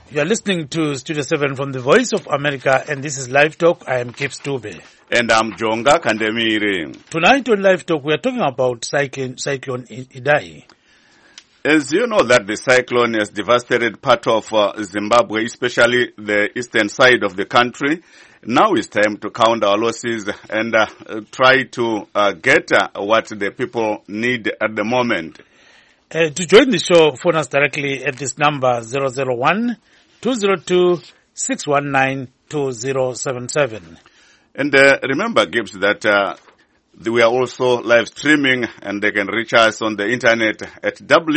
You are listening to Studio 7 from the Voice of America, and this is Live Talk. I am Gibbs Dube. And I'm Jonga Kandemiri. Tonight on Live Talk, we are talking about Cyclone Idai. As you know that the cyclone has devastated part of Zimbabwe, especially the eastern side of the country. Now it's time to count our losses and try to get what the people need at the moment. To join the show, phone us directly at this number 001-202-619-2077. And remember, Gibbs, that we are also live streaming, and they can reach us on the internet at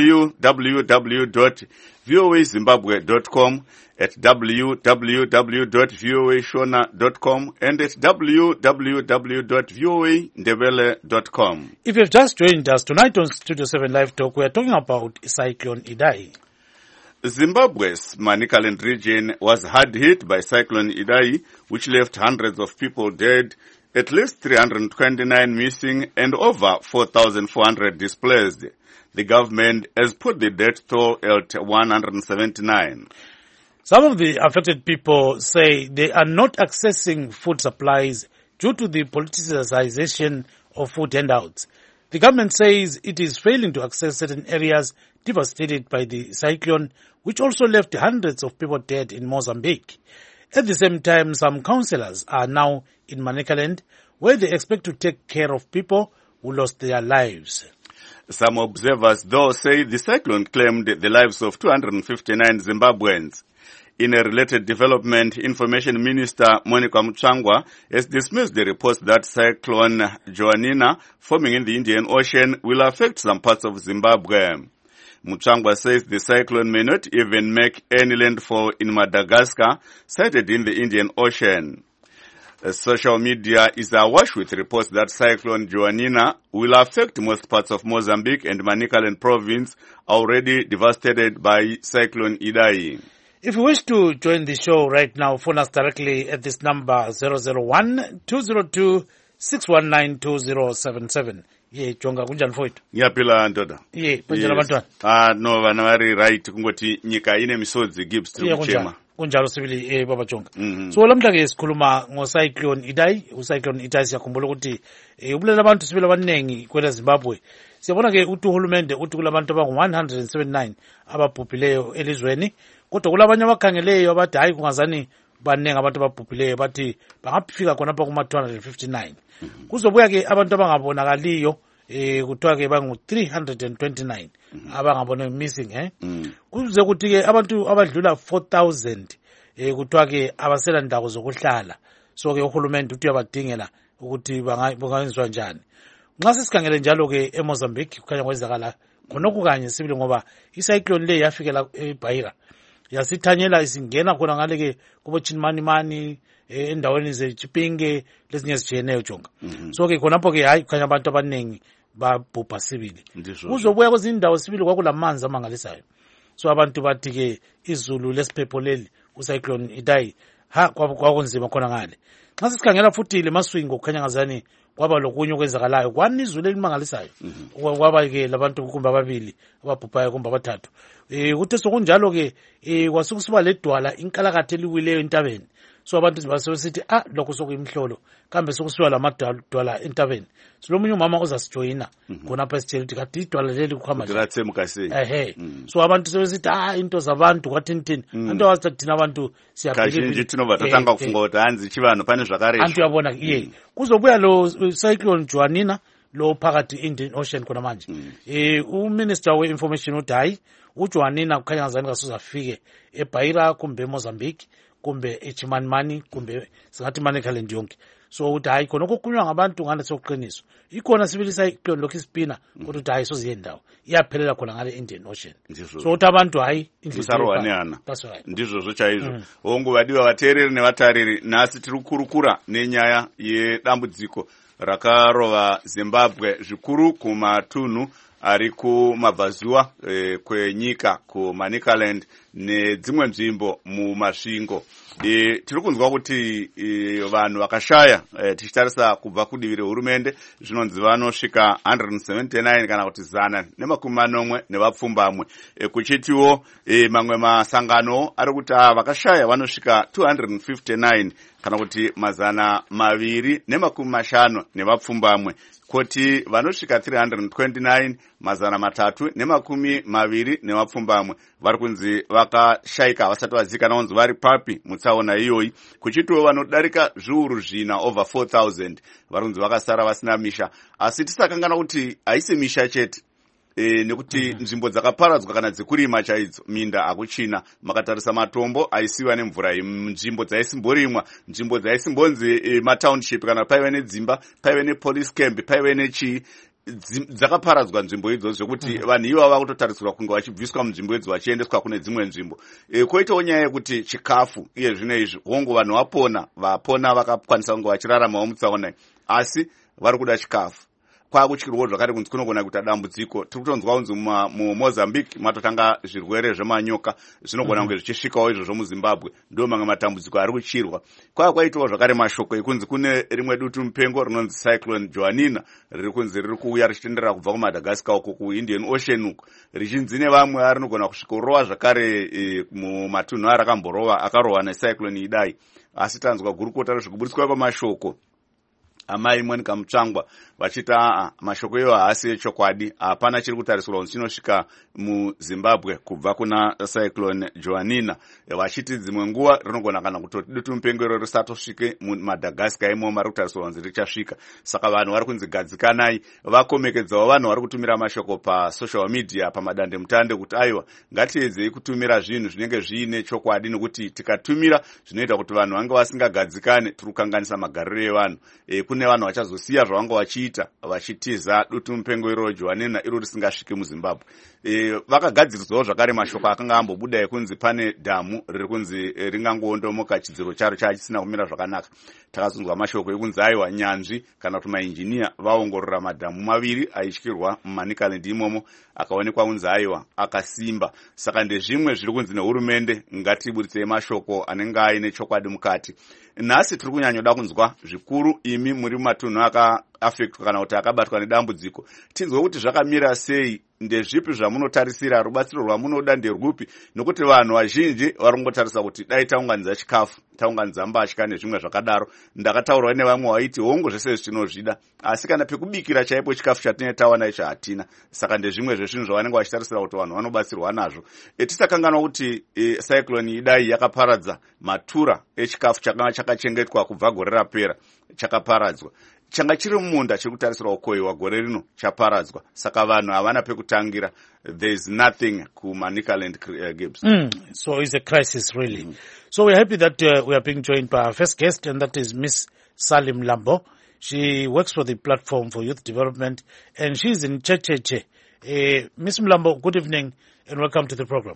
www.voazimbabwe.com, at www.voashona.com, and at www.voandebele.com. If you've just joined us tonight on Studio 7 Live Talk, we are talking about Cyclone Idai. Zimbabwe's Manicaland region was hard hit by Cyclone Idai, which left hundreds of people dead, at least 329 missing, and over 4,400 displaced. The government has put the death toll at 179. Some of the affected people say they are not accessing food supplies due to the politicization of food handouts. The government says it is failing to access certain areas devastated by the cyclone, which also left hundreds of people dead in Mozambique. At the same time, some councillors are now in Manicaland, where they expect to take care of people who lost their lives. Some observers, though, say the cyclone claimed the lives of 259 Zimbabweans. In a related development, Information Minister Monica Mutsvangwa has dismissed the reports that Cyclone Joanina, forming in the Indian Ocean, will affect some parts of Zimbabwe. Mutsvangwa says the cyclone may not even make any landfall in Madagascar, sighted in the Indian Ocean. Social media is awash with reports that Cyclone Joanina will affect most parts of Mozambique and Manicaland province, already devastated by Cyclone Idai. If you wish to join the show right now, phone us directly at this number 001-202-619-2077. Ye Jonga kunjani mfowethu? Ngiyapila ndoda. Ye kunjani abantwana? No vana vari right kungoti nyika ine misodzi Gibbs tiri kuchema. Kunjalo sibili baba Jonga. So lamhla ke sikhuluma ngocyclone Idai, ucyclone Idai siyakhumbula ukuthi ubulela abantu sibili abanengi kwela Zimbabwe. Siyabona ke ukuthi uhulumende uthi kulabantu abangu 179 ababhubhileyo elizweni, kodwa kulabanye abakhangeleyo abathi hayi kungazani banengi abantu ababhubhileyo bathi bangafika khonapha kuma 259. Kuzobuya ke abantu abangabonakaliyo kuthiwa ke bangu 329 abangabona missing kuze kuthi ke abantu abadlula 4000 kuthiwa ke abasela ndawo zokuhlala. So ke uhulumende uthi uyabadingela ukuthi bangayenzwa njani. Nxa sisikhangele njalo ke eMozambique kukhanya kwenzakala khonokho kanye sibili ngoba icyclone le yafikela eBaira yasithanyela isingena khona ngale ke kubo Chinmanimani endaweni zeChipinge lezinye ezijiyeneyo Jonga. So ke khonapho ke hayi kukhanya abantu abanengi babhubha sibili. Kuzobuya kwezindawo sibili kwakulamanzi amangalisayo. So abantu bathi ke izulu lesiphepho leli ucyclone Idai kwakunzima khona ngale. Nxa sisikhangela futhi lemaswingo kukhanya ngazani kwaba lokunye okwenzakalayo kwanizulu elimangalisayo kwaba ke labantu kumbe ababili ababhubhayo kumbe abathathu. Kuthe sokunjalo ke kwasukusiba ledwala inkalakathe eliwileyo entabeni. So abantu basebesithi lokho sokuyimhlolo kambe sokusiba lamadwala entabeni. So lomunye umama ozasijoyina khonapha esitshela ukuthi kade idwala leli kuhamba so abantu sebesithi into zabantu kwathini anto wathi thina abantu siyabhekile tinobathatanga kufunga ukuthi hanzi chivano pane zvakareshwa anto yabona kuzobuya lo cyclone Joanina lo phakathi Indian Ocean khona manje. Uminister we-information uthi hayi uJoanina kukhanya ngazani kasuzafike eBaira kumbe eMozambique kumbe eChimanimani kumbe singathi Manicaland yonke. So uthi hayi khona okukhulunywa ngabantu ngane sokuqiniso ikhona sibili cyclone lokho isipina kodwa uthi hayi soziye ndawo iyaphelela khona ngale Indian Ocean. So uthi abantu hayi indlisarwaniyana ndizvo zvochaizvo. Onguvadiwa vateereri nevatariri, nhasi tiri kukurukura nenyaya yedambudziko rakarova Zimbabwe zvikuru kumatunhu ari kumabvazuva kwenyika kuManicaland nedzimwe nzvimbo mumasvingo. Tiri kunzwa kuti vanhu vakashaya tichitarisa kubva kudivi rehurumende zvinonzi vanosvika 179 kana kuti 180 nevapfumbamwe. Kuchitiwo mamwe masangano ari kuti vakashaya vanosvika 259 kana kuti 250 nevapfumbamwe. Kuti vanosvika 329 320 nevapfumbamwe vari kunzi vakashayika vasati vazikana vanzi vari papi mutsaona iyoyi. Kuchitiwo vanodarika zviuru zvina over 4000 vari kunzi vakasara vasina misha. Asi tisakangana kuti haisi misha chete, nekuti nzvimbo dzakaparadzwa kana dzekurima chaidzo minda akuchina. Makatarisa matombo aisiwa nemvura, nzvimbo dzaisimborimwa, nzvimbo dzaisimbonzi matownship kana paive nedzimba, paive nepolice camp, paive nechi dzakaparadzwa nzvimbo idzodzo zvekuti vanhu ivo vakutotarisirwa kunge vachibviswa munzvimbo idzi vachiendeswa kune dzimwe nzvimbo. Koitawo nyaya yekuti chikafu iye zvino izvi hongu vanhu vapona vakakwanisa kunge vachiraramawo mutsaona, asi vari kuda chikafu. Kwakutyirwawo zvakare kunzi kunogona kuita dambudziko. Tiri kutonzwa kunzi muMozambique matotanga zvirwere zvemanyoka zvinogona kunge zvichisvikawo izvozvo muZimbabwe. Ndo mamwe matambudziko ari kuchirwa. Kwaitawo zvakare mashoko ekunzi kune rimwe dutu mupengo rinonzi Cyclone Joanina riri kunzi riri kuuya richitenderera kubva kuMadagascar uko kuIndian Ocean uko richinzi nevamwe rinogona kusvikorova zvakare mumatunhu arakamborova akarohwa necyclone Idai. Asi tanzwa gurukota rezvekuburitswa kwamashoko amai Monica Mutsvangwa vachita mashoko iwo haasi echokwadi, hapana chiri kutarisirwa kuti chinosvika muZimbabwe kubva kuna Cyclone Joanina. Vachiti dzimwe nguva rinogona kana kutoti dutu mupengo iro risatosvike muMadagascar imomo vari kutarisirwa kuti richasvika. Saka vanhu vari kunzi gadzikanai, vakomekedzawo vanhu vari kutumira mashoko pasocial media pamadande mutande kuti aiwa ngatiedzei kutumira zvinhu zvinenge zviine chokwadi, nekuti tikatumira zvinoita kuti vanhu vange vasingagadzikane, tiri kukanganisa magariro evanhu. Kune vanhu vachazosiya zvavanga vachiita vachitiza dutu mupengo iro Joanina iro risingasviki muZimbabwe. Vakagadziridzawo zvakare mashoko akanga ambobuda ekunzi pane dhamu riri kunzi ringangoondomoka chidziro charo chisina kumira zvakanaka. Takazonzwa mashoko ekunzi aiwa nyanzvi kana kuti mainjiniya vaongorora madhamu maviri aityirwa muManicaland imomo akaonekwa kunzi aiwa akasimba. Saka ndezvimwe zviri kunzi nehurumende ngatiburitsei mashoko anenge aine chokwadi mukati. Nhasi tiri kunyanyoda kunzwa zvikuru imi muri mumatunhu akaafektwa kana kuti akabatwa nedambudziko. Tinzwe kuti zvakamira sei, ndezvipi zvamunotarisira, rubatsiro rwamunoda nderwupi, nokuti vanhu vazhinji vari kungotarisa kuti dai taunganidza chikafu, taunganidza mbatya nezvimwe zvakadaro. Ndakataurawo nevamwe vaiti hongu zvese zvitinozvida, asi kana pekubikira chaipo chikafu chatinenge tawana icho hatina. Saka ndezvimwe zvezvinhu zvavanenge vachitarisira kuti vanhu vanobatsirwa nazvo. Tisakanganwa kuti Cyclone Idai yakaparadza matura echikafu chakanga chakachengetwa kubva gore rapera chakaparadzwa. Changa chiri mumunda chiri kutarisirwa kukohwewa gore rino chaparadzwa. Saka vanhu havana pekutangira. There is nothing kuManicaland, Gibbs. So it's a crisis really. So we're happy that we are being joined by our first guest, and that is Miss Salim Lambo. She works for the Platform for Youth Development and she's in Checheche. Miss Mlambo, good evening and welcome to the program.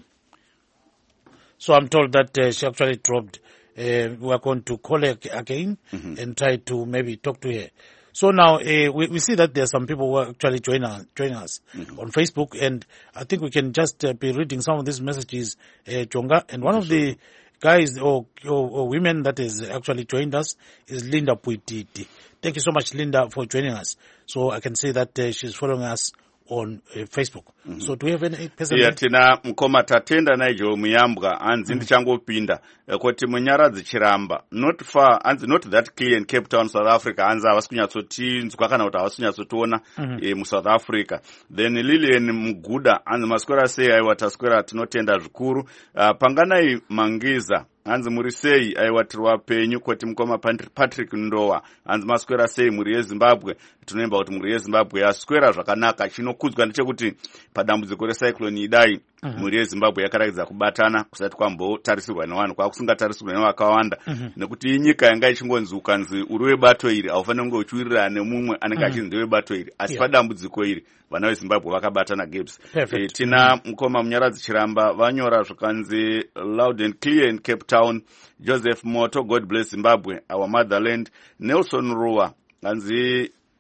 So I'm told that she actually dropped. We are going to call her again and try to maybe talk to her. So now we see that there are some people who are actually joining us on Facebook, and I think we can just be reading some of these messages, Jonga. And one of the guys or women that is actually joined us is Linda Puititi. Thank you so much, Linda, for joining us. So I can see that she's following us on Facebook. So do we have any person? Yeah, tina mkoma tatenda naijo muyambwa anzi ndichangopinda kuti munyaradzi chiramba not far anzi not that clear in Cape Town, South Africa, anzi havasikunyatsotsinzwa kana kuti havasikunyatsotona mu South Africa. Then Lilian Muguda anzi maswera sei aiwa taswera tinotenda zvikuru. Panganai Mangiza anzi muri sei aiwatirwa penyu kuti mukoma Patrick Ndowa anzi maswera sei muri yeZimbabwe. Tunoimba kuti muri yeZimbabwe yaswera zvakanaka. Chinokudzwa ndechekuti padambudziko reCyclone Idai muri yeZimbabwe yakarakidza kubatana kusati kwambotarisirwa nevanhu kwakusingatarisirwa nevakawanda, nekuti inyika yanga ichingonzi ukanzi uri webato iri haufaniri kunge uchiwirirana nemumwe anenge achinzi ndewebato iri, asi padambudziko iri vana veZimbabwe vakabatana. Gibbs, tina mukoma munyaradzi chiramba vanyora zvakanzi loud and clear in Cape Town. Joseph Moto, God bless Zimbabwe, our motherland. Nelson Rua anzi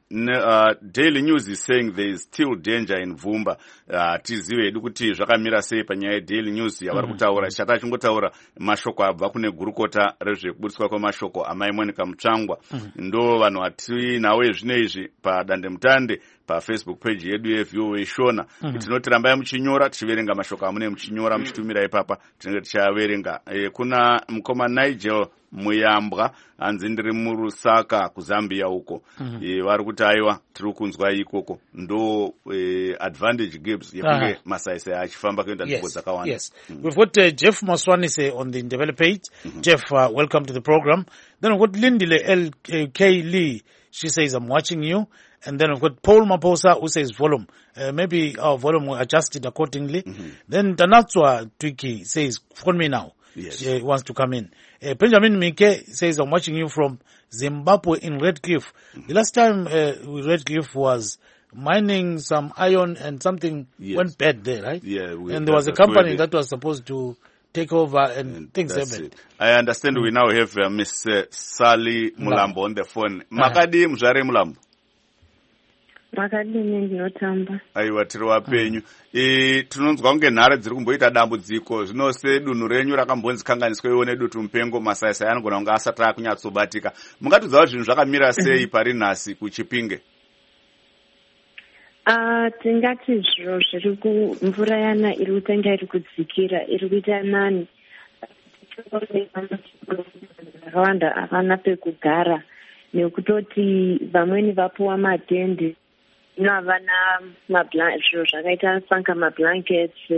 Daily News is saying there is still danger in Vhumba. Tizive hedu kuti zvakamira sei panyaya yeDaily News yavari kutaura. Chata chingotaura mashoko abva kune gurukota rezvekuburiswa kwemashoko amai Monica Mutsvangwa. Ndo vanhu vatinawo zvino izvi padandemutande paFacebook page yedu yeView Shona. Tinoti rambai muchinyora tichiverenga mashoko amune muchinyora muchitumira ipapa tinenge tichaverenga. Kuna mukoma Nigel Muyambwa anzi ndiri muRusaka kuZambia uko. Vari kuti aiwa tiri kunzwa ikoko ndo advantage gives yekunge masaisai achifamba kuenda nzvimbo dzakawanda. Yes. We've got Jeff Maswanise on the Ndebele page. Jeff, welcome to the program. Then we've got Lindile L.K. Lee. She says, I'm watching you. And then we've got Paul Maposa who says volume. Maybe our volume will adjust it accordingly. Then Tanatswa Twiki says, phone me now. Yes. She wants to come in. Benjamin Mike says, I'm watching you from Zimbabwe in Redcliffe. The last time Redcliffe was mining some iron and something went bad there, right? Yeah. And there was a company that was supposed to take over and things happened. I understand we now have Miss Sally Mulambo on the phone. Makadi mzvare Mulambo. Makadini ndinotamba. Aiwa tiri wapenyu. Tinonzwa kunge nhare dziri kumboita dambudziko. Zvino sedunhu renyu rakambonzikanganiswa iwo nedutu mupengo masaisai anogona kunge asati akunyatsobatika. Mungatidzawo zvinhu zvakamira sei pari nhasi kuChipinge? Tingati zviro zviri kumvura yana iri kutanga iri kudzikira iri kuita nani. Vakawanda havana pekugara nekutoti vamweni vapuwa matende. Havana zviro zvakaita sanga mablankets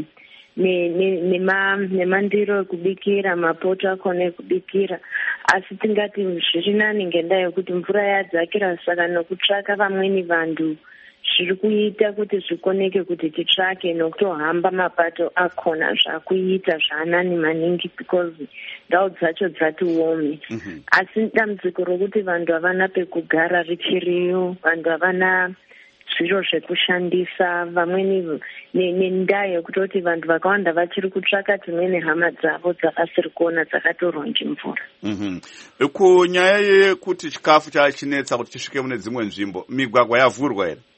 nemandiro ekubikira mapoto akona ekubikira. Asi tingati zviri nani ngendaa yekuti mvura yadzakira saka nokutsvaka vamweni vantu zviri kuita kuti zvikoneke kuti titsvake nokutohamba mapato akona zvakuita zvaanani maningi because ndau dzacho dzati womi. Asi dambudziko rokuti vantu havana pekugara richiriyo, vantu havana zviro zvekushandisa, vamweni nendaa yekutoti vantu vakawanda vachiri kutsvaka dzimweni hama dzavo dzavasiri kuona dzakatorwa ngemvura. Kunyaya yekuti chikafu chachinetsa kuti chisvike mune dzimwe nzvimbo, migwagwa yavhurwa here?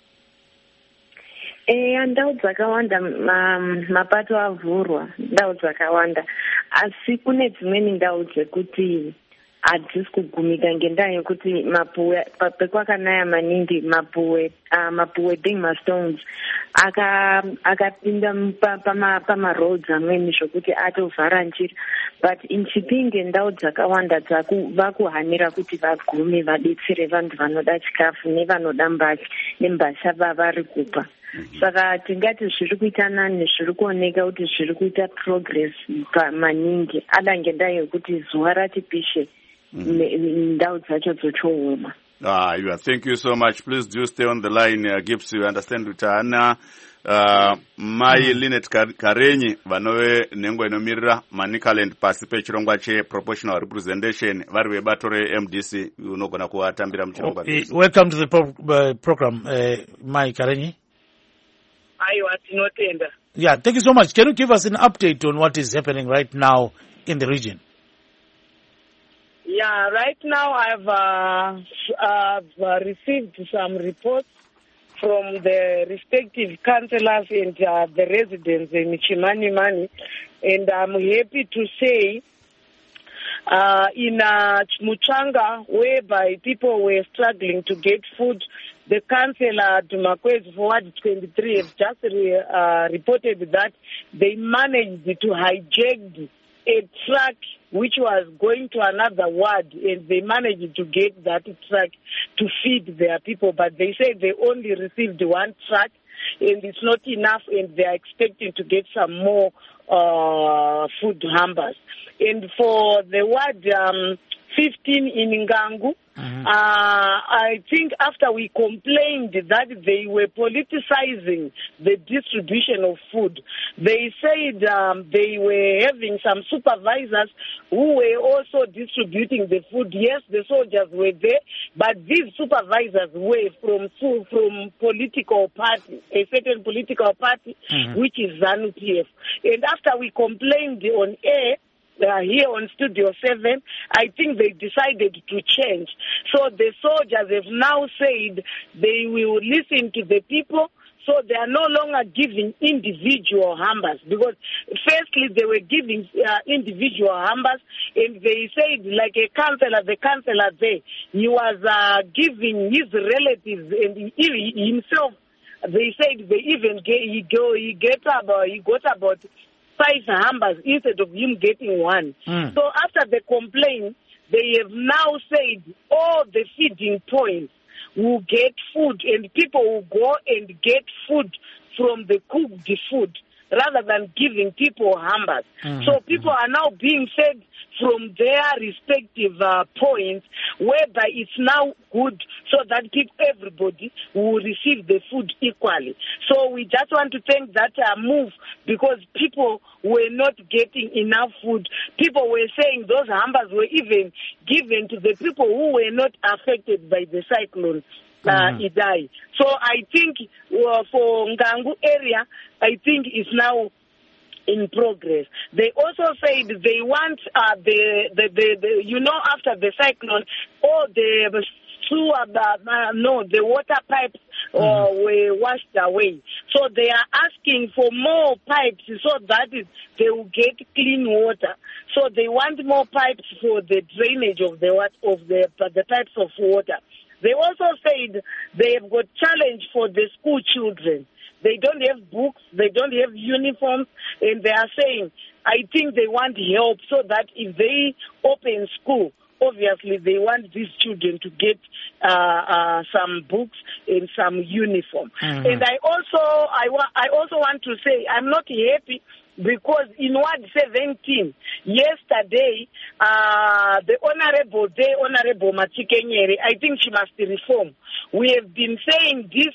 Ndau dzakawanda mapato avhurwa, ndau dzakawanda. Asi kune dzimweni ndau dzekuti hadzisi kugumika ngendaa yekuti mapuwe pekwakanaya maningi mapuwe being mastones akapinda pamaroads amweni zvokuti atovhara njira. But in Chipinge ndau dzakawanda vakuhanira kuti vagume vadetsere vantu vanoda chikafu nevanoda nembasha vavari kupa. Saka tingati zviri kuita nani, zviri kuoneka kuti zviri kuita progress maningi ada ngendaa yekuti zuva rati pishe ndau dzacho dzochooma. Thank you so much. Please do stay on the line. Gibbs, you understand kuti ana Mai Linet Karenyi vanove nhengo inomirira Manicaland pasi pechirongwa cheproportional representation vari vebato reMDC unogona kuvatambira muchirongwa. Welcome to the program, Mai Karenyi. Aiwa tinotenda. Yeah, thank you so much. Can you give us an update on what is happening right now in the region? Yeah, right now I've received some reports from the respective councillors and the residents in Chimanimani, and I'm happy to say in Muchanga, whereby people were struggling to get food, the councillor Dumakwezi Forward 23 have just reported that they managed to hijack a truck which was going to another ward, and they managed to get that truck to feed their people. But they say they only received one truck, and it's not enough, and they are expecting to get some more food hampers. And for the ward 15 in Ngangu, I think after we complained that they were politicizing the distribution of food, they said they were having some supervisors who were also distributing the food. Yes, the soldiers were there, but these supervisors were from political party, a certain political party, which is ZANU-PF. And after we complained on air, here on Studio 7, I think they decided to change. So the soldiers have now said they will listen to the people. So they are no longer giving individual numbers, because firstly they were giving individual numbers, and they said like a councillor, the councillor there, he was giving his relatives and himself. They said they even he got about 5 numbers instead of him getting 1. So after the complaint, they have now said all the feeding points will get food, and people will go and get food from the cooked food rather than giving people numbers. So people are now being fed from their respective points, whereby it's now good so that everybody will receive the food equally. So we just want to thank that move, because people were not getting enough food. People were saying those numbers were even given to the people who were not affected by the cyclone. Idai. So I think for Ngangu area, I think it's now in progress. They also said they want after the cyclone, all the the water pipes were washed away. So they are asking for more pipes so that they will get clean water. So they want more pipes for the drainage of the pipes of water. They also said they have got challenge for the school children. They don't have books, they don't have uniforms, and they are saying, I think they want help so that if they open school, obviously they want these children to get some books and some uniform. And I also want to say I'm not happy, because in Ward 17, yesterday, the Honorable Matikenyere, I think she must reform. We have been saying this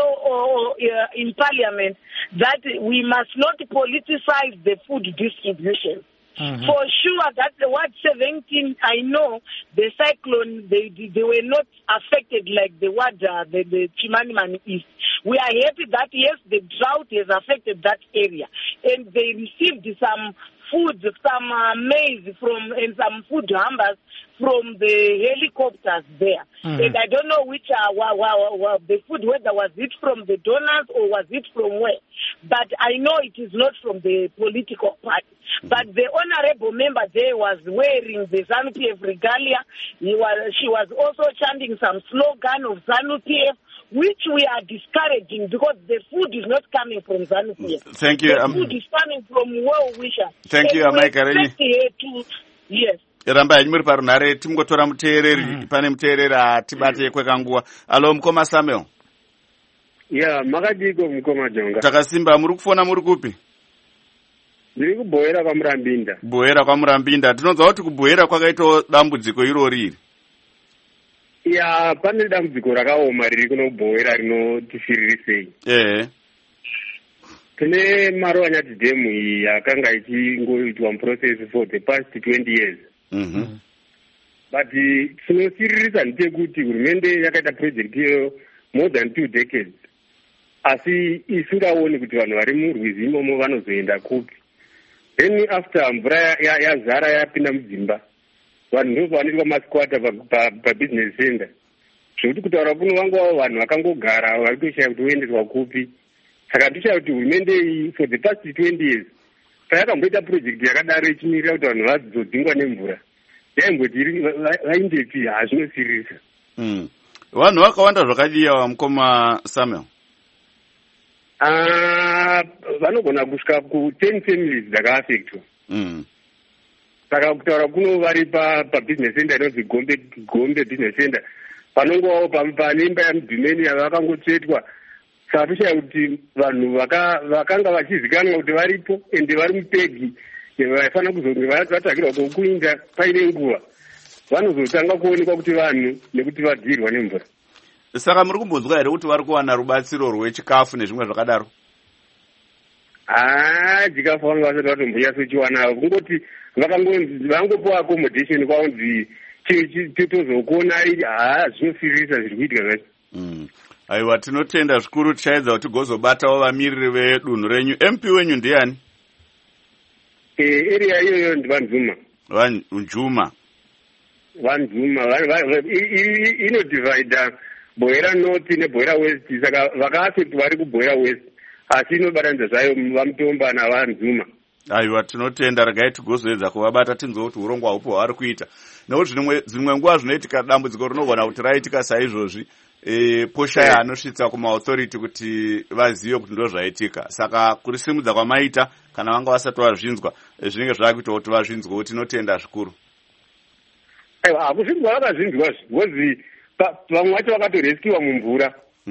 in Parliament, that we must not politicize the food distribution. For sure that the Ward 17, I know the cyclone, they were not affected like the Ward, the Chimanimani East. We are happy that, yes, the drought has affected that area, and they received some food, some maize and some food numbers from the helicopters there. And I don't know which the food, whether was it from the donors or was it from where. But I know it is not from the political party. But the honorable member there was wearing the ZANU-PF regalia. She was also chanting some slogan of ZANU-PF, which we are discouraging, because the food is not coming from ZANU-PF. Thank you. The food is coming from well-wishers. Thank you, Amai Kareni. Yes. Ramba muri parunhare timungotora muteereri pane muteereri atibate kwekanguva. Alo mukoma Samuel. Makadiko mukoma Jonga. Takasimba, muri kufona muri kupi? Ndiri kubhoera kwaMurambinda. Bhoera kwaMurambinda. Tinonzwa kuti kubhoera kwakaitawo dambudziko irori iri. Pane dambudziko rakaoma riri kuno kubhoera rinotifiririsei. Tine Marowanyati demu iyi yakanga ichingoitwa muprocess for the past 20 years. But tinosiririsa ndechekuti hurumende yakaita project iyoyo more than 2 decades. Asi isingaoni kuti vanhu vari murwizi imomo vanozoenda kupi. Then after mvura yazara yapinda mudzimba, vanhu ndobva vanoitwa masquatter pabusiness center. Zvekuti kutaura kuno vangovawo vanhu vakangogara vari kushaya kuti voendeswa kupi. Saka ndishaya kuti hurumende iyi for the past 20 years payakamboita project yakadaro ichimirira kuti vanhu vazodzingwa nemvura, yaimboti vaindepi? Hazvinosirisa. Vanhu vakawanda zvakadii mukoma Samuel? Vanogona kusvika ku10 families dzakaafectwa. Saka kutaura kuno vari pabusiness center inonzi Gombe business center, panongovawo pane imba yamudhimeni yavakangotsvetwa. Saka toshaya kuti vanhu vakanga vachizikanwa kuti varipo ende vari mupegi vaifanira kuzonge vatakirwa kuinda paine nguva, vanozotanga kuonekwa kuti vanhu nekuti vadhirwa nemvura. Saka muri kumbonzwa here kuti vari kuwana rubatsiro rwechikafu nezvimwe zvakadaro? Chikafu vanga vasati vatomboyasochiwana, kungoti vangopiwa accommodation kwaunzi tozokuona zvinosirisa zviri kuitika zvacho. Aiwa, tinotenda zvikuru, tichaedza kuti tigozobatawo vamiriri vedunhu renyu. MP wenyu ndiani? area iyoyo ndivanzuma. Njuma. Vanzuma inodivida Bhoera North neBhoera West, saka vakatoti vari kuBhoera West asi inobatanidza zvayo vamutomba navanzuma. Aiwa, tinotenda, regai tigozoedza kuvabata tinzwa kuti urongwa hupo hwavari kuita, nekuti dzimwe nguva zvinoitika dambudziko rinogona kuti raitika saizvozvi poshaya anosvitsa kumaauthority kuti vazive kuti ndo zvaitika. Saka kurisimudza kwamaita kana vanga vasati vazvinzwa zvinenge zvakuita kuti vazvinzwe, kuti tinotenda zvikuru. Aiwa, hakuzvinzwa vakazvinzwa zvozi vamwe vacho vakatoreskiwa mumvura.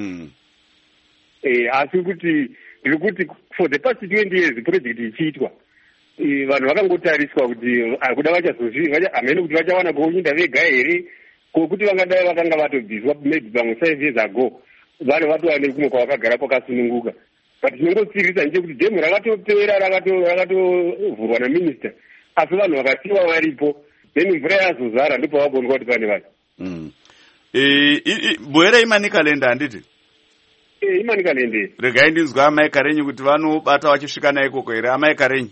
Asi kuti ndiri kuti for the past 20 years project ichiitwa vanhu vakangotariswa kuti kuda hamene kuti vachawana kuinda vega here, kokuti vangadai vakanga vatobviswa maybe pamwe 5 years ago, vanhu vatova nekumwe kwavakagara kwakasununguka. But tinongotsirisa ndechekuti dhemu rakatopera rakatovhurwa naminista, asi vanhu vakasiiwa varipo, then mvura yazozara ndipo vabonwa kuti pane vanhu. Bhoera imanikalenda handiti? Imanikalende. Regai ndinzwa amai Karenyi kuti vanobata vachisvika naikoko here, amai Karenyi?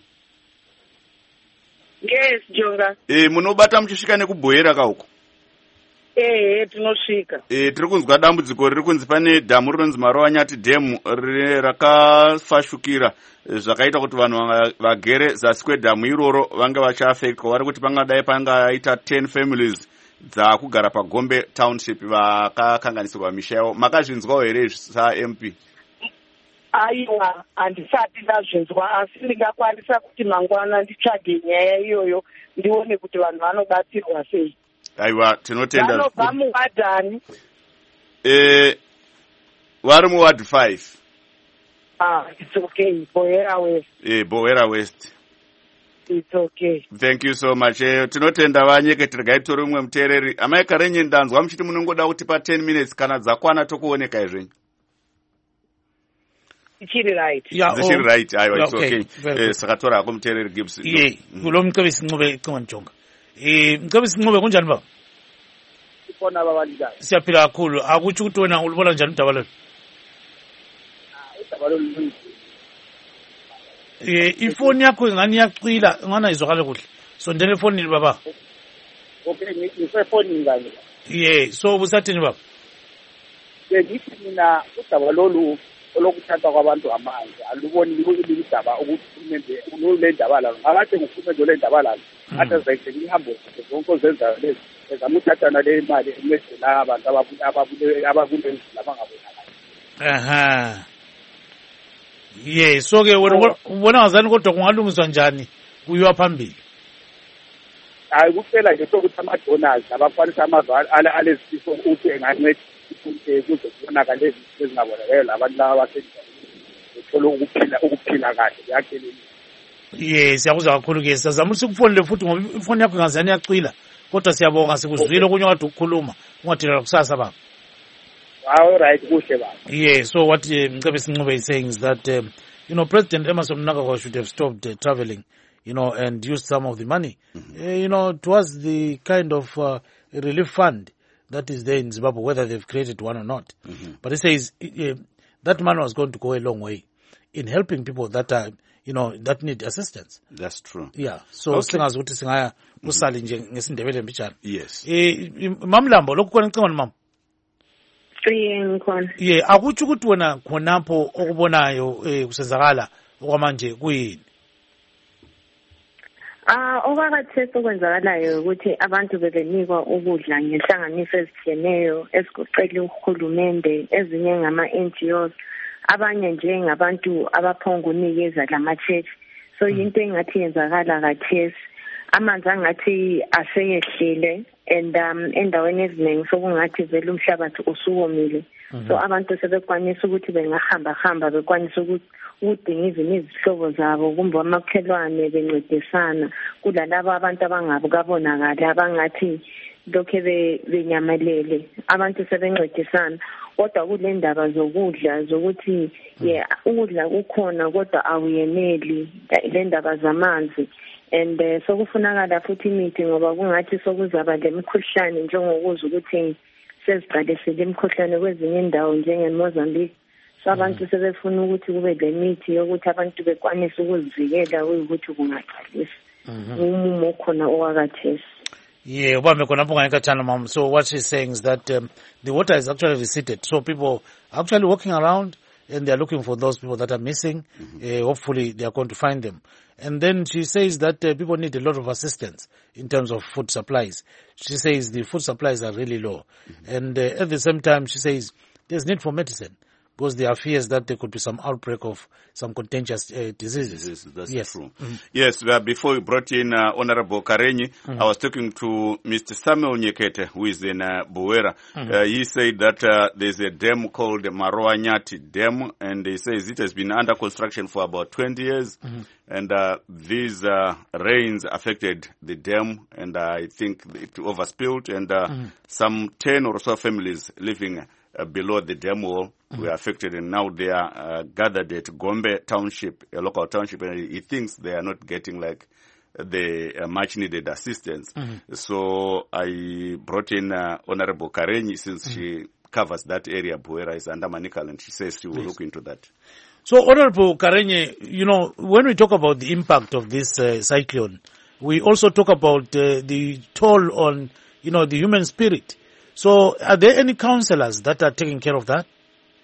Yes, Jonga. Munobata muchisvika nekubhoera kauko? Tinosvika. Tiri kunzwa dambudziko riri kunzi pane dhamu rinonzi Marowanyati dhemu rakafashukira, zvakaita kuti vanhu vagere zasi kwedhamu iroro vange vachiafectwa. Vari kuti pangadai pangaita 10 families dzakugara paGombe township vakakanganisirwa misha yavo. Makazvinzwawo here saMP? Aiwa, handisati ndazvinzwa, asi ndingakwanisa kuti mangwana nditsvage nyaya iyoyo ndione kuti vanhu vanobatsirwa sei. Aiwa, tinotenda. Vanobva muwadhani? Vari muward 5. It's okay. Bhoera West. Bhoera West. It's okay. Thank you so much. Tinotenda vanyeketi, regai tori umwe muteereri. Amai Karenyi, ndanzwa muchiti munongoda kuti pa 10 minutes kana dzakwana tokuoneka izvenyu. Ichiri right. Zichiri right. Aiwa, it's okay. Saka tora hako muteereri Gibbs. Kulo mcebisi Ncube Njonga. Mcebisi Ncube kunjani baba? Sibona baba njani? Siyaphila kakhulu. Akutsho ukuthi wena ulibona njani udaba lolu? Udaba lolu ifoni yakho ingani yacwila, ngana izwakala kuhle. Sondela efonini baba. Okay, ngisefonini ngani? So busathini baba? Ngithi mina udaba lolu olokuthatha kwabantu amanzi aluboni indaba ukuthi ulule ndaba la ngakade ngufumene le ndaba la athi zayise ihambo zonke zenza lezi ezamuthathana le imali emesela abantu ababule labangabonakala. So ke wena ubona ngazani kodwa kungalungiswa njani kuyiwa phambili? Hayi kuphela nje sokuthi ama-donors abakwanisa amazwe alezifo ukuthi enganceda kuze kubonakala lezi ezingabonakala labantu laba basethola ukuphila kahle yakheleni. Siyakuzwa kakhulu ke, sizama ukuthi sikufonele futhi ngoba ifoni yakho ingazani yacwila, kodwa siyabonga sikuzwile okunye kade ukukhuluma ungathelela kusasa baba. All right, kuhle baba. So what Mcebisi Ncube is saying is that President Emmerson Mnangagwa should have stopped traveling, and used some of the money, towards the kind of relief fund that is there in Zimbabwe, whether they've created one or not. But he says that money was going to go a long way in helping people that are, that need assistance. That's true. So singazi ukuthi singaya kusali nje ngesindebele mbijana. Yes. Mamlambo lokhu khona ngicanga mama. Ngikhona. Akutsho ukuthi wena khonapho okubonayo kusenzakala okwamanje kuyini? Okwakhathesi okwenzakalayo ukuthi abantu bebenikwa ukudla ngenhlanganiso ezitshiyeneyo ezigoqela uhulumende, ezinye ngama-NGOs, abanye nje ngabantu abaphonga unikeza lama-church. So yinto engathi yenzakala khathesi. Amanzi angathi aseyehlile and endaweni eziningi sokungathi vele umhlabathi usuwomile. So abantu sebekwanisa ukuthi bengahamba bekwanisa ukudinga izihlobo zabo kumbe amakhelwane bencedisana kulalabo abantu abangabonakali abangathi lokhe benyamalele, abantu sebencedisana. Kodwa kule ndaba zokudla zokuthi ukudla kukhona kodwa awuyeneli, le ndaba zamanzi. And sokufunakala futhi imithi ngoba kungathi sokuzaba lemikhuhlane njengokuzwa ukuthi seziqalesile imikhuhlane kwezinye indawo njengeMozambique. so abantu sebefuna ukuthi kube le mithi yokuthi abantu bekwanise ukuzivikela ukuthi kungaqalisi umumo okhona owakathesi. Yeah, Mom. So what she's saying is that the water is actually receded. So people are actually walking around and they're looking for those people that are missing. Hopefully they are going to find them. And then she says that people need a lot of assistance in terms of food supplies. She says the food supplies are really low. And at the same time, she says there's need for medicine, because there are fears that there could be some outbreak of some contagious diseases. That's true. Yes, before we brought in Honorable Karenyi, I was talking to Mr. Samuel Nyekete, who is in Buwera. He said that there's a dam called the Maroa Nyati Dam, and he says it has been under construction for about 20 years. And these rains affected the dam, and I think it overspilled, and some 10 or so families living below the dam wall were affected, and now they are gathered at Gombe Township, a local township, and he thinks they are not getting like the much needed assistance. So I brought in Honorable Karenyi, since she covers that area. Buwera is under Manikal, and she says she will look into that. So Honorable Karenyi, you know, when we talk about the impact of this cyclone, we also talk about the toll on, you know, the human spirit. So are there any counselors that are taking care of that?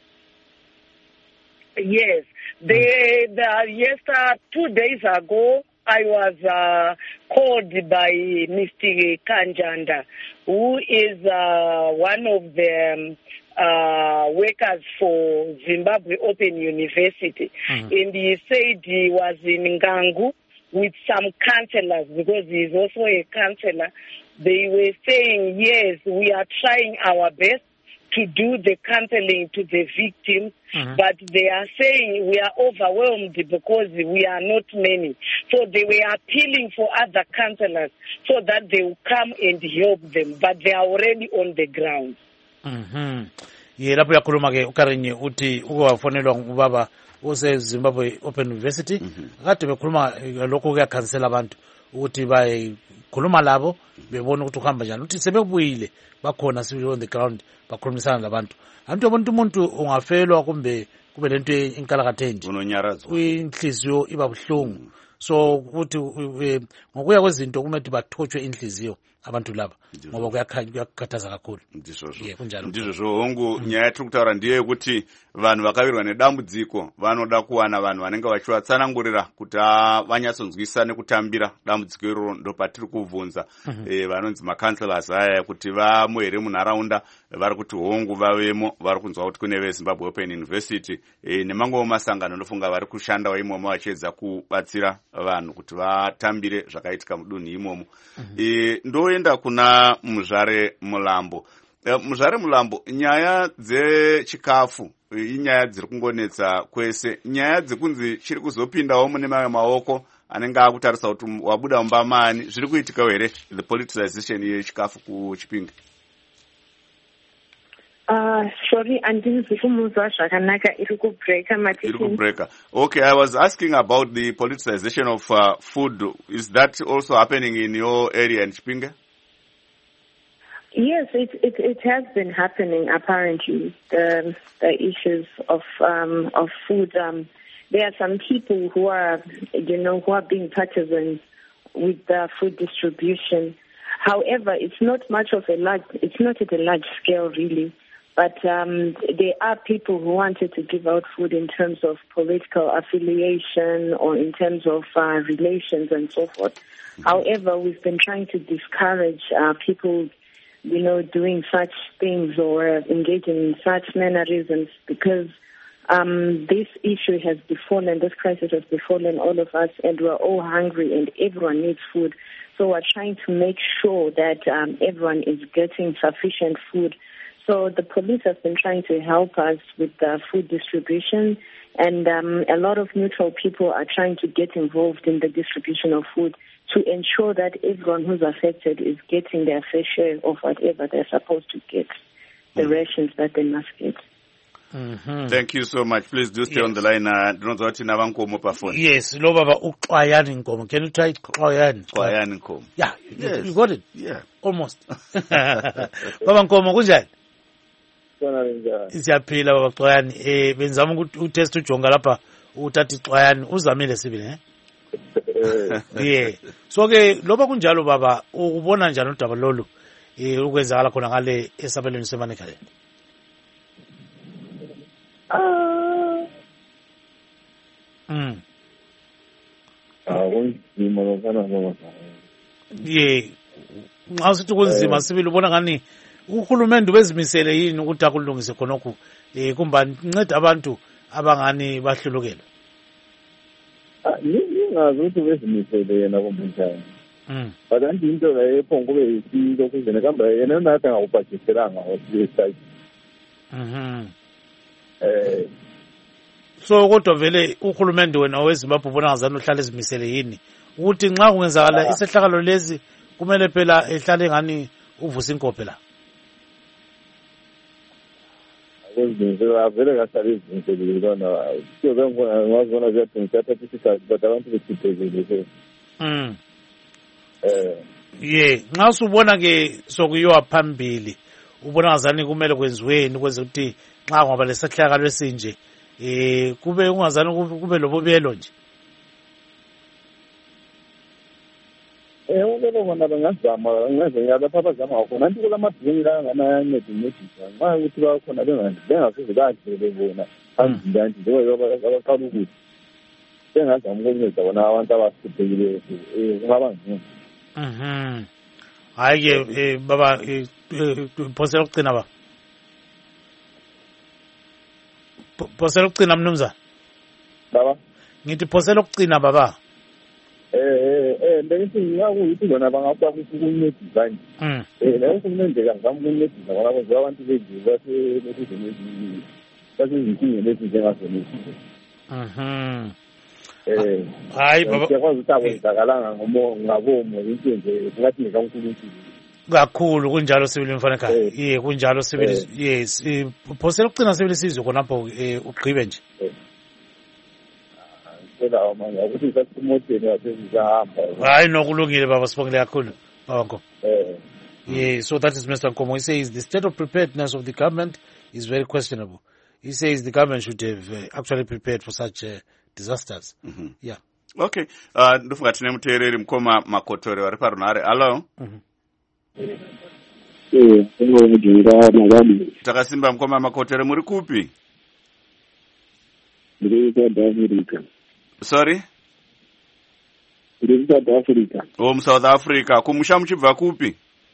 Yes. 2 days ago, I was called by Mr. Kanjanda, who is one of the workers for Zimbabwe Open University. And he said he was in Ngangu with some counselors, because he is also a counselor. They were saying, yes, we are trying our best to do the counseling to the victims, but they are saying we are overwhelmed because we are not many. So they were appealing for other counselors so that they will come and help them, but they are already on the ground. Lapho yakhuluma ke uKarenyi uthi ukuwafonelwa ngubaba ose Zimbabwe Open University kade bekhuluma lokho kuyakhansela abantu ukuthi bayikhuluma labo bebona ukuthi uhamba njani, uthi sebebuyile bakhona sibili on the ground bakhulumisana labantu. Abantu abantu umuntu ungafelwa kumbe kube lento inkalakathe nje inhliziyo iba buhlungu, so ukuthi ngokuya kwezinto kumele bathothwe inhliziyo abantu laba ngoba kuyakhathaza kakhulu. Ndizvo hongu nyaya yatiri kutaura ndiye kuti vanhu vakawirwa nedambudziko vanoda kuwana vanhu vanenge vachivatsanangurira kuti vanyatsonzwisisa kutambira dambudziko iroro. Ndopatiri kuvunza vanonzi macounselors aya kuti vamuhere munharaunda, vari kuti hongu vavemo, vari kunzwa kuti kune veZimbabwe Open University nemamwewo masangano anofunga vari kushandawo imomo vachiedza kubatsira vanhu kuti vatambire zvakaitika mudunhu imomo. Ndoenda kuna Muzvare Mulambo. Muzvare Mulambo, nyaya dzechikafu inyaya dziri kungonetsa kwese. Nyaya dzekunzi chiri kuzopindawo mune mamwe maoko anenge akutarisa kuti wabuda mumba mani, zviri kuitika here the politicization yechikafu kuChipinge? Sorry, andinzikumuza zvakanaka, iri kubreaka matiki. Iri kubreaka. Okay, I was asking about the politicization of food. Is that also happening in your area in Chipinge? Yes, it has been happening. Apparently, the issues of food. There are some people who are being partisan with the food distribution. However, it's not at a large scale really. But there are people who wanted to give out food in terms of political affiliation or in terms of relations and so forth. However, we've been trying to discourage people, doing such things or engaging in such mannerisms, because this issue has befallen, this crisis has befallen all of us, and we're all hungry and everyone needs food. So we're trying to make sure that everyone is getting sufficient food. So the police have been trying to help us with the food distribution, and a lot of neutral people are trying to get involved in the distribution of food to ensure that everyone who's affected is getting their fair share of whatever they're supposed to get, the rations that they must get. Thank you so much. Please do stay on the line. Yes, lo baba uXwayani Nkomo. Can you try Xwayani Nkomo? Yeah, yes. You got it. Yeah, almost. Baba Nkomo kunjani? siyaphila baba Xwayani. Benzama ukuthi utest ujonga lapha uthatha Xwayani uzamile sibili yeah. So ke loba kunjalo baba ubona njani udaba lolu ukwenzakala khona ngale esabelweni seManekhaleni? Kunzima lokana ngoba nxa sithi kunzima sibili ubona ngani uhulumende bezimisele yini ukuthi akulungise khonokho kumba nceda abantu abangani bahlulukelwe? Ngingazi ukuthi bezimisele yena kumbe njani. But anti into la ephongo kube yisilo kuzene kambe yena nathi angakubhajiselanga ngosiyesite. So kodwa vele uhulumende wena weZimbabwe ubona ngazani uhlale ezimisele yini ukuthi nxa kungenzakala isehlakalo lezi kumele phela ehlale ngani uvusa inkophe la? Vele kahlale ezimisele lona kuyo ngazibona ziyadingisatha isikhathi but abantu besiphezile. Nxa usubona ke sokuyiwa phambili ubona ngazani kumele kwenziweni ukwenza ukuthi nxa ngoba lesehlakalo esinje kube ungazani kube lobubelo nje? Ukelo bona bangazama ngiyalapha abazama khona anti kulamabhingi la nganancedisa nxa ukuthi bakhona bengasize badlele bona phambili anti njengoba abaqala ukuthi bengazama ukunceda bona abantu abahluphekile kungaba ngcono. Hayi ke baba phosela ukucina ba phosela ukucina mnumzana baba ngithi phosela ukucina baba bengithi ngiyakuyuthi bona bangakwazi ukuncedisa nje la uhulumende kangizama ukuncedisa bona kwenziwa abantu beziwe basezinkingeni ezinjengazenezi. Hayi baba siyakwazi ukuthi akwenzakalanga ngabomo into nje singathi ngekaNkulunkulu kakhulu kunjalo sibili mfanekhayo kunjalo sibili yes phosela ukucina sibili sizwe khonapho ugqibe nje. Hayi nokulungile baba sibongile kakhulu baba Nkomo. So that is Mr. Nkomo. He says the state of preparedness of the government is very questionable. He says the government should have actually prepared for such disasters. Yeah. Okay. Ndofunga tine muteereri Mukoma Makotore vari parunhare. Hello. Takasimba Mukoma Makotore, muri kupi? Sorry? South Africa. South Africa. Kumusha muchibva kupi?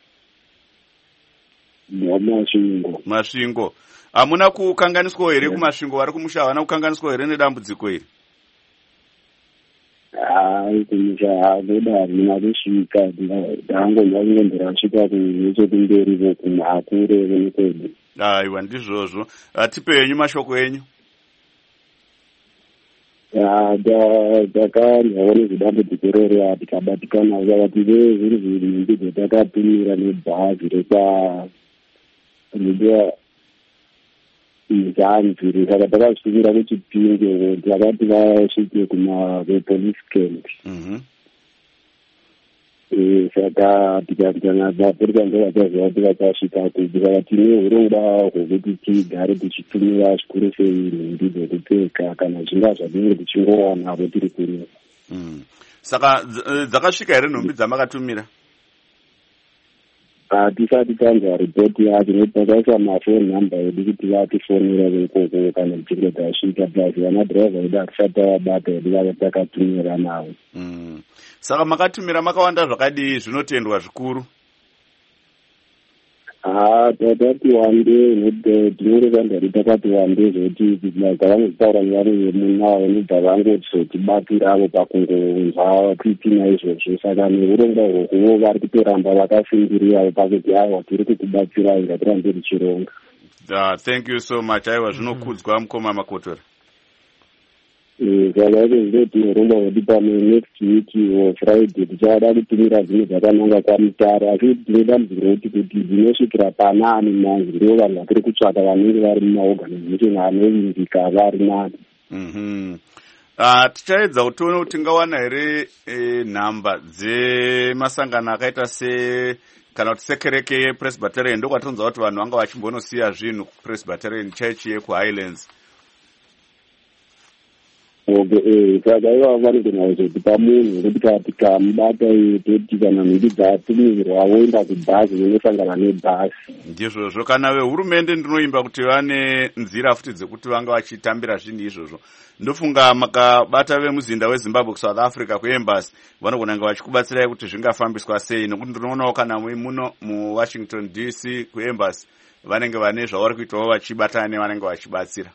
Masvingo. Hamuna kukanganiswa here kumasvingo vari kumusha, havana kukanganiswa here nedambudziko iri? Kumusha haveda harina kusvika, ndangonzwa kungendera kusvika nechekumberi kumakure kwedu. Aiwa ndizvozvo. Tipe henyu mashoko enyu. Takanzwawo nezvedambudziko rero tikabatikana vakati vezviri zviri zvatakatumira nebhazi Mzanziri saka takasvika kuChipinge takati vasvike kumapolice camp. Saka tikatanga ndovachazova tikachasvika saka tine urongwa hwekuti tigare tichitumira zvikuru sei nhumbi dzekupfeka kana zvinga zvadinge tichingowanavo tiri kurima. Saka dzakasvika here nhumbi dzamakatumira? Tisati tanzwa ripoti yacho netakaisa mafoni namba edu kuti vatifonera ikoko kana tichinge tasvika plus vanadhiraivha vedu hatisati tavabata edu vava takatumira navo. Saka makatumira makawanda zvakadii zvinotendwa zvikuru? Tatati wande tinorekandari takati wande zvoti dzavanotaura nevanhu vemunavo nobva vangozotibatiravo pakungonzwa kwitina izvozvo. Saka neurongwa hwokuvo vari kutoramba vakafingirirawo pakuti aiwa tiri kukubatsirai ngatirambe tichironga. Thank you so much. Aiwa zvinokudzwa Mukoma Makotore. Saka izvo tinoromba kuti pamwe next week or Friday tichada kutumira zvinhu zvakananga kwaMutare, asi tine dambudziko kuti dzinosvikira panani manzi ndivo vanhu vatiri kutsvaka vanenge vari mumaorganization anovimbika vari nani. Tichaedza kuti tione kuti tingawana here nhamba dzemasangano akaita kana kuti sekereke yepresbyterian ndokwatonza kuti vanhu vanga vachimbonosiya zvinhu kupresbyterian church yekuhighlands. Okay, saka iva vanogona kuzotipa munhu wekuti tikamubata toti kana nhumbi dzatumirwa woenda kubhazi unosangana nebhazi. Ndizvozvo kana vehurumende ndinoimba kuti vane nzira futi dzekuti vanga vachitambira zvinhu izvozvo. Ndofunga makabata vemuzinda weZimbabwe kuSouth Africa kuembassy vanogona kunge vachikubatsirai kuti zvingafambiswa sei, nokuti ndinoonawo kana muno muWashington DC kuembassy vanenge vane zvavari kuitawo vachibatana nevanenge vachibatsira.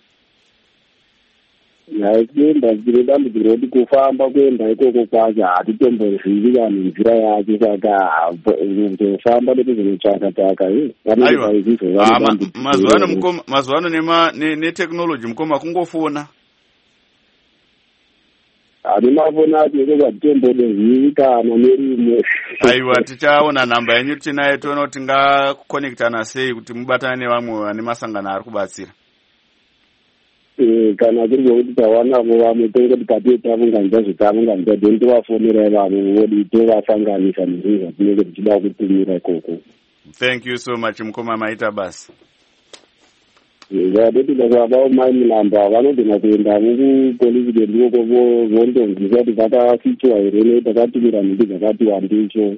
Kuenda dzine dambudziko rekuti kufamba kuenda ikoko kwacho hatitombozivi vanhu nzira yacho, saka kufamba nekuzonotsvaka-tsvaka mazuva ano neteknoloji mukoma kungofona. Ani mafoni acho ikoko hatitombozivi kana nerimwe. Aiwa, tichaona nhamba yenyu tinayo toona kuti tingakonekitana sei kuti mubatane nevamwe vane masangano ari kubatsira. Kana kuri kuti tawanavo vamwe tongoti patitavunganidza zvitavunganidza then tovafonera vamwe vodi tovasanganisa nezvinhu zvatinenge tichida kutumira ikoko. Thank you so much mukoma maita basi. Vadoti vakavawo mai mulamba vanogona kuenda mukupolisi ndikoko vondonzwisa kuti vakafichwa here netakatumira nhumbi dzakati wandicho.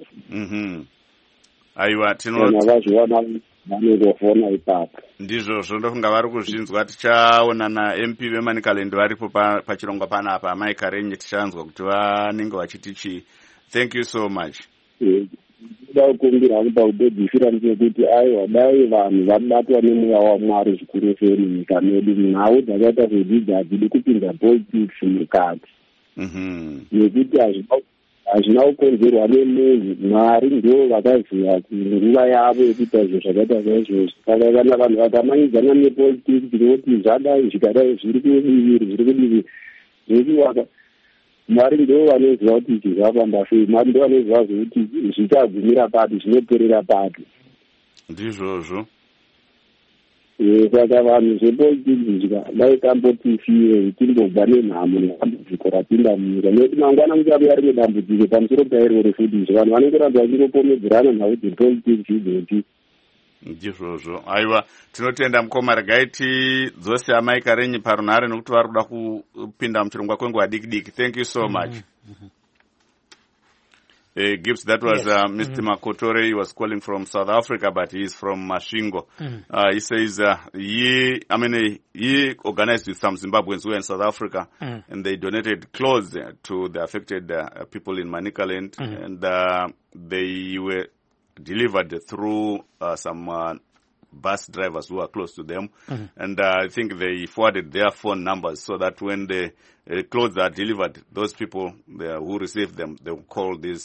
Aiwa, kana vazviwana vanongofona ipapo. Ndizvozvo ndofunga vari kuzvinzwa. Tichaonana MP veManicaland varipo pachirongwa panapa, Mike Renye, tichanzwa kuti vanenge vachiti chii. Thank you so much. Kuda kukumbira kupa kupedzisira ndechekuti aiwa dai vanhu vabatwa nemweya waMwari zvikuru sei munyika medu, nhau dzakaita zvedzidzo hadzidi kupinza politics mukati. Nekuti hazvina kukonzerwa nemunhu, Mwari ndio vakaziva nguva yavo yekuita zvinhu zvakaita saizvozvo. Saka kana vanhu vakamanyidzana nepolitics nekuti zvadai zvikadai zviri kudivi zvirikuwaka, Mwari ndio vanoziva kuti izvi zvafamba sei, Mwari ndio vanoziva zvokuti zvichagumira papi, zvinoperera papi. Ndizvozvo. Saka vanhu zvepolitics dai tambotifire timbobva nenhamo nedambudziko rapinda munyika, nekuti mangwana muchabuya rimwe dambudziko pamusoro pairoro futi vanhu vanenge ramba vachingopomedzerana nhau dzepolitics idzoti. Ndizvozvo. Aiwa, tinotenda mukoma. Regai tidzose aMike Renye parunhare nokuti vari kuda kupinda muchirongwa kwenguva diki-diki. Thank you so much. Gibbs, that was Mr. Makotore. He was calling from South Africa, but he is from Masvingo. He says he organized with some Zimbabweans who were in South Africa, and they donated clothes to the affected people in Manicaland, and they were delivered through some bus drivers who are close to them, and I think they forwarded their phone numbers so that when the clothes are delivered, those people who receive them, they will call these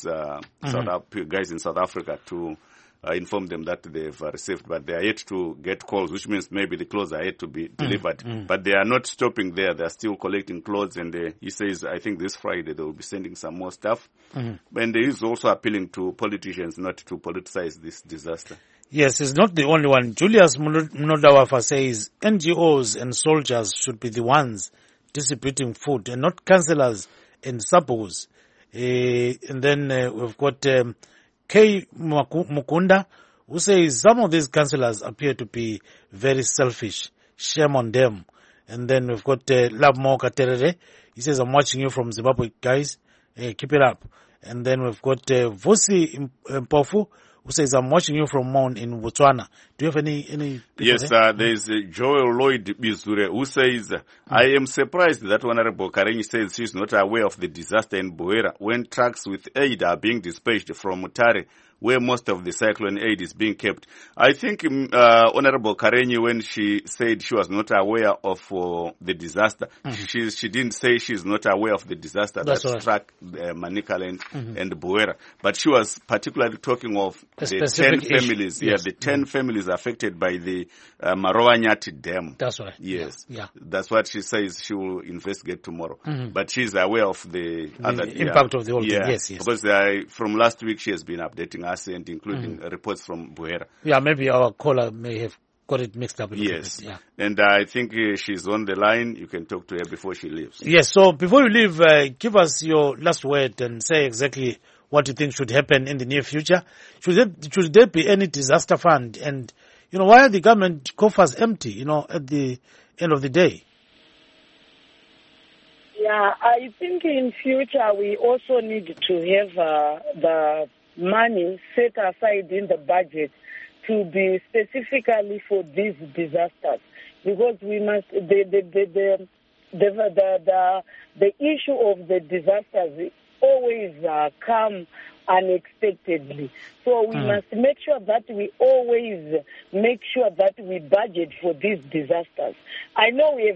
guys in South Africa to inform them that they've received, but they are yet to get calls, which means maybe the clothes are yet to be delivered. But they are not stopping there. They are still collecting clothes, and he says, I think this Friday they will be sending some more stuff. And he is also appealing to politicians not to politicize this disaster. Yes, it's not the only one. Julius Mnodawafa says NGOs and soldiers should be the ones distributing food and not councillors and suppos. And then we've got K. Mukunda, who says some of these councillors appear to be very selfish. Shame on them. And then we've got Labmo Katerere. He says, I'm watching you from Zimbabwe, guys. Keep it up. And then we've got Vusi Mpofu, who says, I'm watching you from Mon in Botswana. Do you have any Yes, there is Joel Lloyd Bizure, who says, I am surprised that Honorable Karenyi says she's not aware of the disaster in Buera when trucks with aid are being dispatched from Mutare, where most of the cyclone aid is being kept. I think Honorable Karenyi, when she said she was not aware of the disaster, she didn't say she's not aware of the disaster that struck Manicaland and Buera, but she was particularly talking of the 10 families. Yes. The 10 families affected by the Marowanyati Dam. That's right. Yes. Yeah. That's what she says she will investigate tomorrow. But she's aware of the impact of the whole thing. Yes. Because from last week she has been updating us and including reports from Buera. Yeah, maybe our caller may have got it mixed up a little bit. Yeah. And I think she's on the line. You can talk to her before she leaves. Yes, so before you leave, give us your last word and say exactly what you think should happen in the near future. Should there be any disaster fund? And, why are the government coffers empty, at the end of the day? Yeah, I think in future we also need to have the money set aside in the budget to be specifically for these disasters, because we must the issue of the disasters always come unexpectedly. So we must make sure that we always make sure that we budget for these disasters. I know we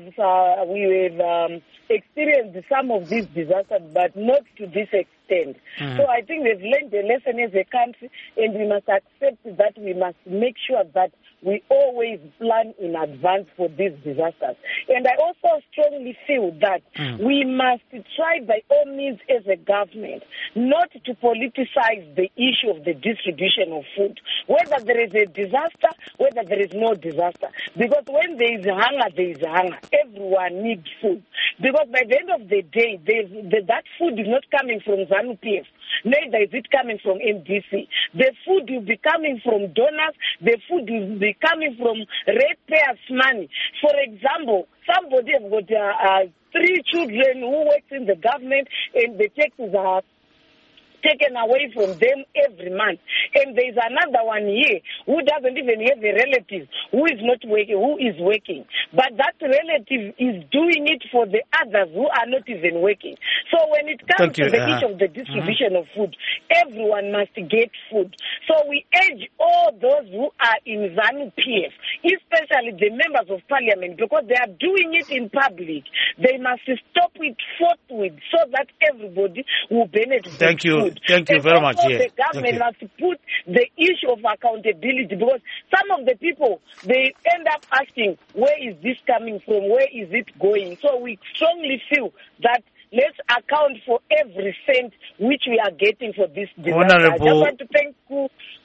have experienced some of these disasters, but not to this extent. So I think we've learned a lesson as a country, and we must accept that we must make sure that we always plan in advance for these disasters. And I also strongly feel that we must try by all means as a government not to politicize the issue of the distribution of food, whether there is a disaster, whether there is no disaster. Because when there is hunger, there is hunger. Everyone needs food. Because by the end of the day, that food is not coming from ZANU-PF. Neither is it coming from MDC. The food will be coming from donors. The food will be coming from ratepayers' money. For example, somebody has got 3 children who works in the government, and the taxes are taken away from them every month. And there's another one here who doesn't even have a relative who is not working, who is working. But that relative is doing it for the others who are not even working. So when it comes to the issue of the distribution of food, everyone must get food. So we urge all those who are in ZANU-PF, especially the members of parliament, because they are doing it in public, they must stop it forthwith so that everybody will benefit. Thank you. Thank you very much. The government must put the issue of accountability, because some of the people, they end up asking, where is this coming from? Where is it going? So we strongly feel that let's account for every cent which we are getting for this disaster. I just want to thank you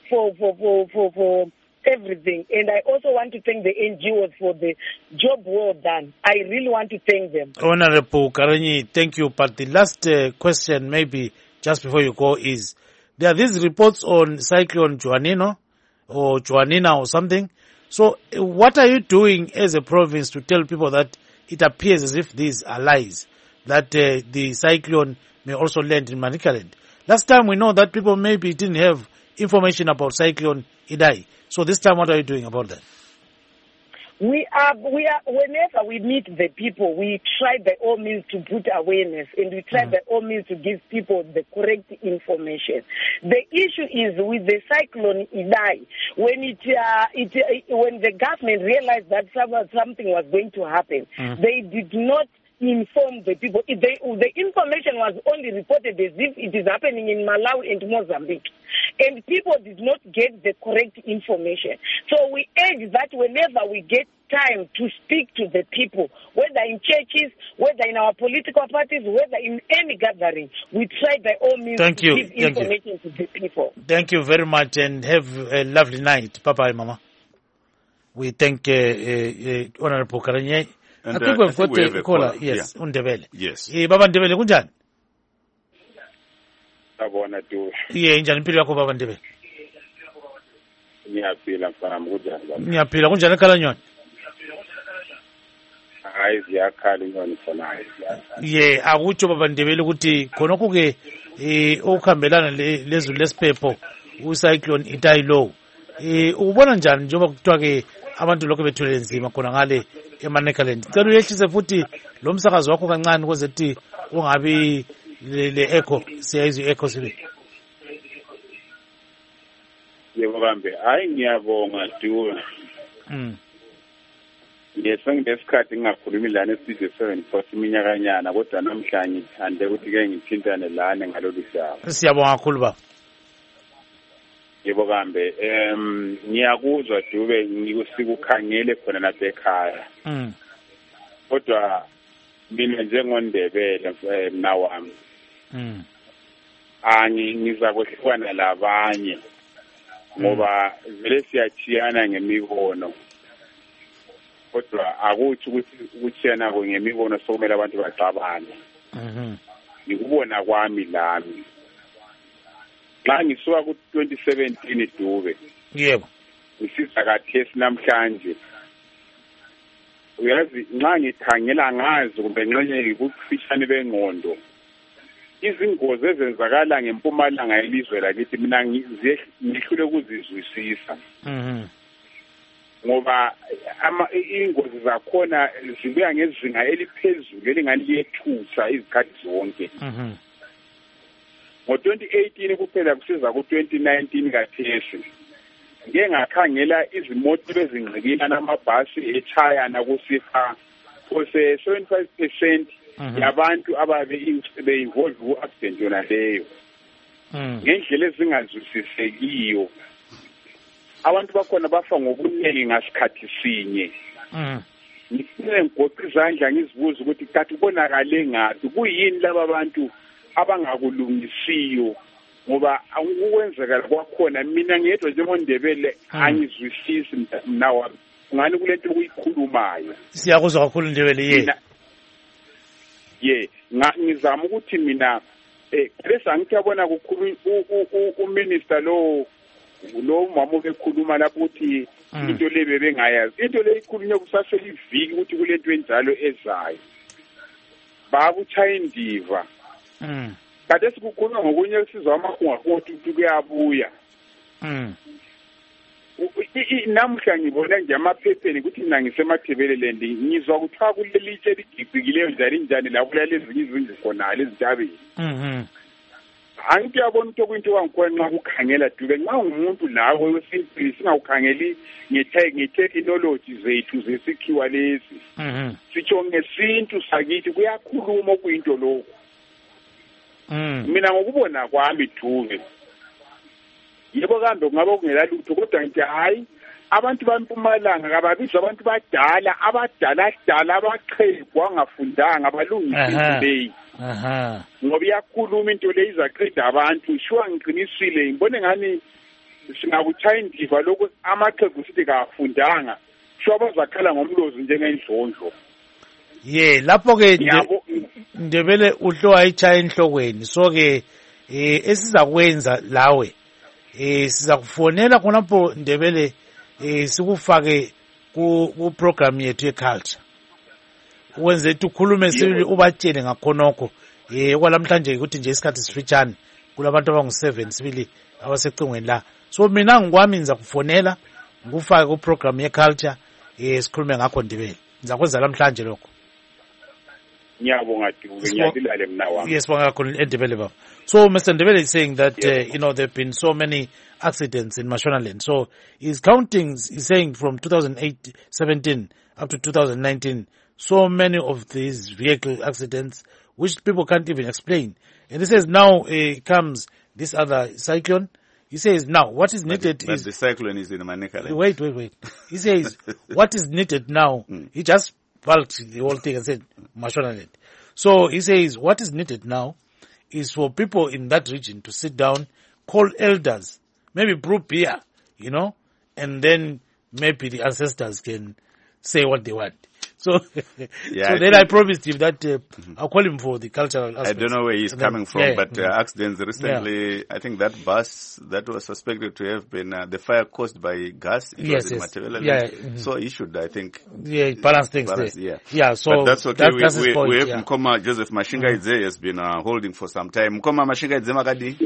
for everything. And I also want to thank the NGOs for the job well done. I really want to thank them. Honorable Karenyi, thank you. But the last question, maybe just before you go, is there are these reports on Cyclone Juanino or Juanina or something. So what are you doing as a province to tell people that it appears as if these are lies, that the cyclone may also land in Manicaland? Last time we know that people maybe didn't have information about Cyclone Idai. So this time, what are you doing about that? We are, whenever we meet the people, we try by all means to put awareness, and we try by all means to give people the correct information. The issue is with the Cyclone Idai, when when the government realized that something was going to happen, they did not inform the people. The information was only reported as if it is happening in Malawi and Mozambique. And people did not get the correct information. So we urge that whenever we get time to speak to the people, whether in churches, whether in our political parties, whether in any gathering, we try by all means to give information to the people. Thank you very much, and have a lovely night. Bye-bye, Mama. We thank Honorable Karenyi. I think we've got a caller. Yes, Undebele. Yes. Baba Ndebele, kunjani? Abona tu. Njani mpilo yako Baba Ndebele? Ngiyaphila mfana kunjani baba? Ngiyaphila, kunjani ekhala nyoni? Hayi ziyakhala nyoni mfana. Akutsho Baba Ndebele ukuthi khonokho ke okuhambelana lezulu lesiphepho ucyclone Idai lo. Ubona njani njengoba kuthiwa ke abantu lokho bethwele nzima khona ngale eManicaland? Cela uyehlise futhi lo msakazo wakho kancane ukuze ukuthi ungabi le echo, siyayizwa echo sibe. Yebo kambe, hayi ngiyabonga Duwe. Ngesikhathi ngingakhulumi lana esizwe 74 iminyakanyana, kodwa namhlanje ngithande ukuthi ke ngithintane lana ngalolu hlanga. Siyabonga kakhulu baba. Yebo kambe, ngiyakuzwa Dube, ngikukhangele khona lapha ekhaya. Kodwa mina njengoNdebele mna wami, ngizakwehlukana labanye ngoba vele siyachiyana ngemibono, kodwa akuthi ukuchiyana ngemibono sokumele abantu baxabane. Ngikubona kwami lami xa ngisuka ku-2017 Dube yebo ngisiza kathesi namhlanje uyazi nxa ngikhangela ngazi kumbe nxenye kubufishane bengqondo izingozi ezenzakala ngempumalanga yelizwe lakithi mina ngihlule ukuzizwisisa ngoba ingozi zakhona zibuya ngezinga eliphezulu elingani liyethusa izikhathi zonke ngo-2018 kuphela kusiza ku-2019 kathesi ngeke ngakhangela izimoto bezingqikila namabhasi echayana kusifa kuse 75% yabantu ababe-involve ku-accident yona leyo ngendlela ezingazwisisekiyo abantu bakhona bafa ngobuningi ngasikhathi sinye ngifike ngigoqa izandla ngizibuza ukuthi kathi kubonakale ngaphi kuyini laba bantu abangakulungisiyo ngoba ukwenzeka kwakhona mina ngedwa njengoNdebele angizwisisi mna wami ngani kulento ukuyikhulumayo siyakuzwa kakhulu Ndebele ngizama ukuthi mina bese angithi yabona kukhuluma uminister lo mama bekhuluma lapho ukuthi into lebe bengayazi into le ikhulunywa kusaseliviki ukuthi kulento enjalo ezayo babuchaya indiva kade sikukhuluma ngokunye sizwa amahunga ukuthi kuyabuya namuhla ngibona nje amaphepheni ukuthi mina ngisemaThebeleland ngizwa kuthiwa kulelitshe eligicikileyo njani lapho lezi izindlu khona lezintabeni angithi yabona ukuthi okuyinto kwangikhona nxa kukhangela Dube nxa ungumuntu lawe wesintwini singawukhangeli nge-technology zethu zesikhiwa lezi sitsho ngesintu sakithi kuyakhuluma okuyinto lokhu mina ngokubona kwami Dube yebo kambe kungaba kungela lutho kodwa ngithi hayi abantu bampumalanga kababiza abantu abadala abaqhegwa angafundanga abalungisa leyi ngoba iyakhuluma into le izaqeda abantu shuwa ngiqinisile ngibone ngani singakuchaya indiva lokhu amaqhegu sithi kafundanga shuwa bazakhala ngomlozi njengendlondlo lapho ke Ndebele uhlo ayichaya enhlokweni so ke esizakwenza lawe sizakufonela khonapho Ndebele sikufake ku program yethu yeculture wenze ukhulume sibili ubatshele ngakhonokho okwalamhlanje ukuthi nje isikhathi sifitshane kulabantu abangu7 sibili abasecingweni la so mina ngikwami ngizakufonela ngikufake ku program yeculture sikhulume ngakho Ndebele ngizakwenza namhlanje lokho ngiyabonga Dube ngiyabulale mna wami yes bonga kakhulu Ndebele baba so Mr. Ndebele is saying that there have been so many accidents in Mashonaland so he's saying from 2017 up to 2019 so many of these vehicle accidents which people can't even explain. And he says now comes this other cyclone. He says now what is needed but the cyclone is in Manicaland. Wait. He says what is needed now. He just bulked the whole thing and said Mashonaland. So he says what is needed now is for people in that region to sit down, call elders, maybe brew beer, and then maybe the ancestors can say what they want. So, then I promised him that I'll call him for the cultural aspect. I don't know where he's coming from, but accidents recently, I think that bus that was suspected to have been the fire caused by gas. It was in Matabeleland. So he should, I think, balance things there. So but that's okay. That's his point, we have Mkoma Joseph Mashinga Idze has been holding for some time. Mkoma Mashinga Idze Magadi.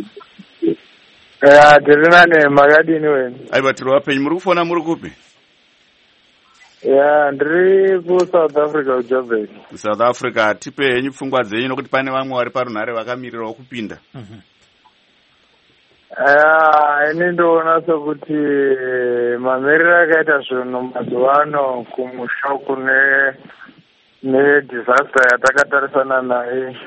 Tirinane Magadi niwe. Aibatiro wapenyi murufona murukupi? Ndiri ku South Africa uJoburg. South Africa tipe henyu pfungwa dzenyu nokuti pane vamwe vari parunhare vakamirirawo kupinda. Ini ndoona sokuti mamiriro akaita zvinhu mazuva ano kumusha kune disaster yatakatarisana naye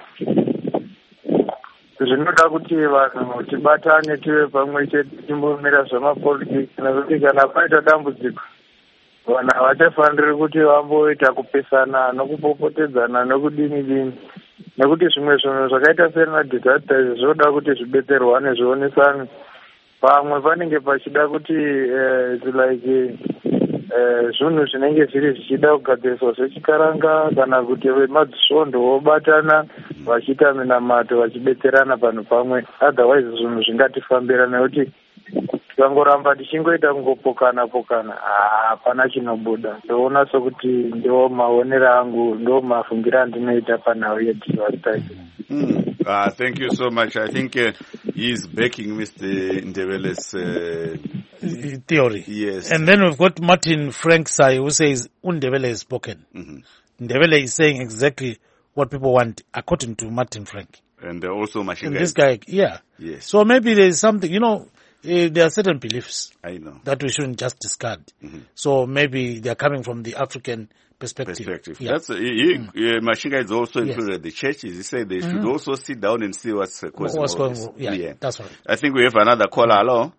zvinoda kuti vanhu tibatane tive pamwe chete timbomira zvemapolitiki nekuti kana paita dambudziko vanhu havachafaniri kuti vamboita kupesana nokupopotedzana nokudini nekuti zvimwe zvinhu zvakaita serina disaster izvi zvoda kuti zvibetserwane zvionesane pamwe panenge pachida kuti zvinhu zvinenge zviri zvichida kugadziriswa zvechikaranga kana kuti vemadzisvondo vobatana vachiita minamato vachibetserana panhu pamwe, otherwise zvinhu zvingatifambira nekuti tikangoramba tichingoita kungopokana hapana chinobuda. Ndoona sokuti ndo maonero angu, ndo mafungiro andinoita panhau yedivastai. Thank you so much. I think he's backing Mr. Ndebele's theory. Yes. And then we've got Martin Frank Sai who says Ndebele is spoken. Ndebele is saying exactly what people want according to Martin Frank. And also Mashingai. And this guy, yeah. Yes. So maybe there's something, there are certain beliefs I know that we shouldn't just discard. So maybe they're coming from the African perspective. Yeah. That's Mashingai is also included the churches. He said they should also sit down and see what's causing all this. Yeah, that's right. I think we have another caller. Hello.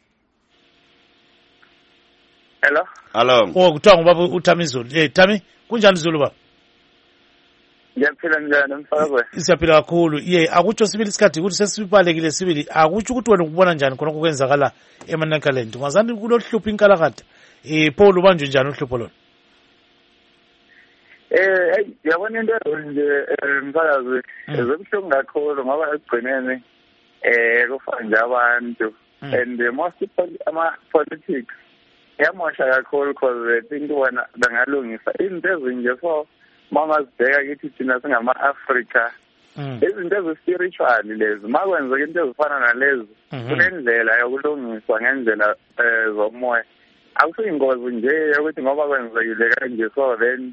Hello. Oh, kuthiwa ngubaba uThami Zulu. Thami, kunjani Zulu baba? Ngiyaphila njani mfakwe? Siyaphila kakhulu. Akutsho sibili isikhathi ukuthi sesibalekile sibili. Akutsho ukuthi wena ukubona njani khona okwenzakala eManakalent. Ngazani kulohlupho inkalakade. Paul ubanjwe njani uhlupho lona? Yabona into nje mfakazi ezobuhlungu kakhulu ngoba ekugcineni kufa nje abantu and most ama politics yamosha kakhulu because they think wona bangalungisa into ezinje so mama sibheka kithi thina singama-Afrika izinto ezi-spiritual lezi ma kwenzeka into ezifana nalezi kunendlela yokulungiswa ngendlela zomoya. Akusiyingozi nje yokuthi ngoba kwenzekile kanje so then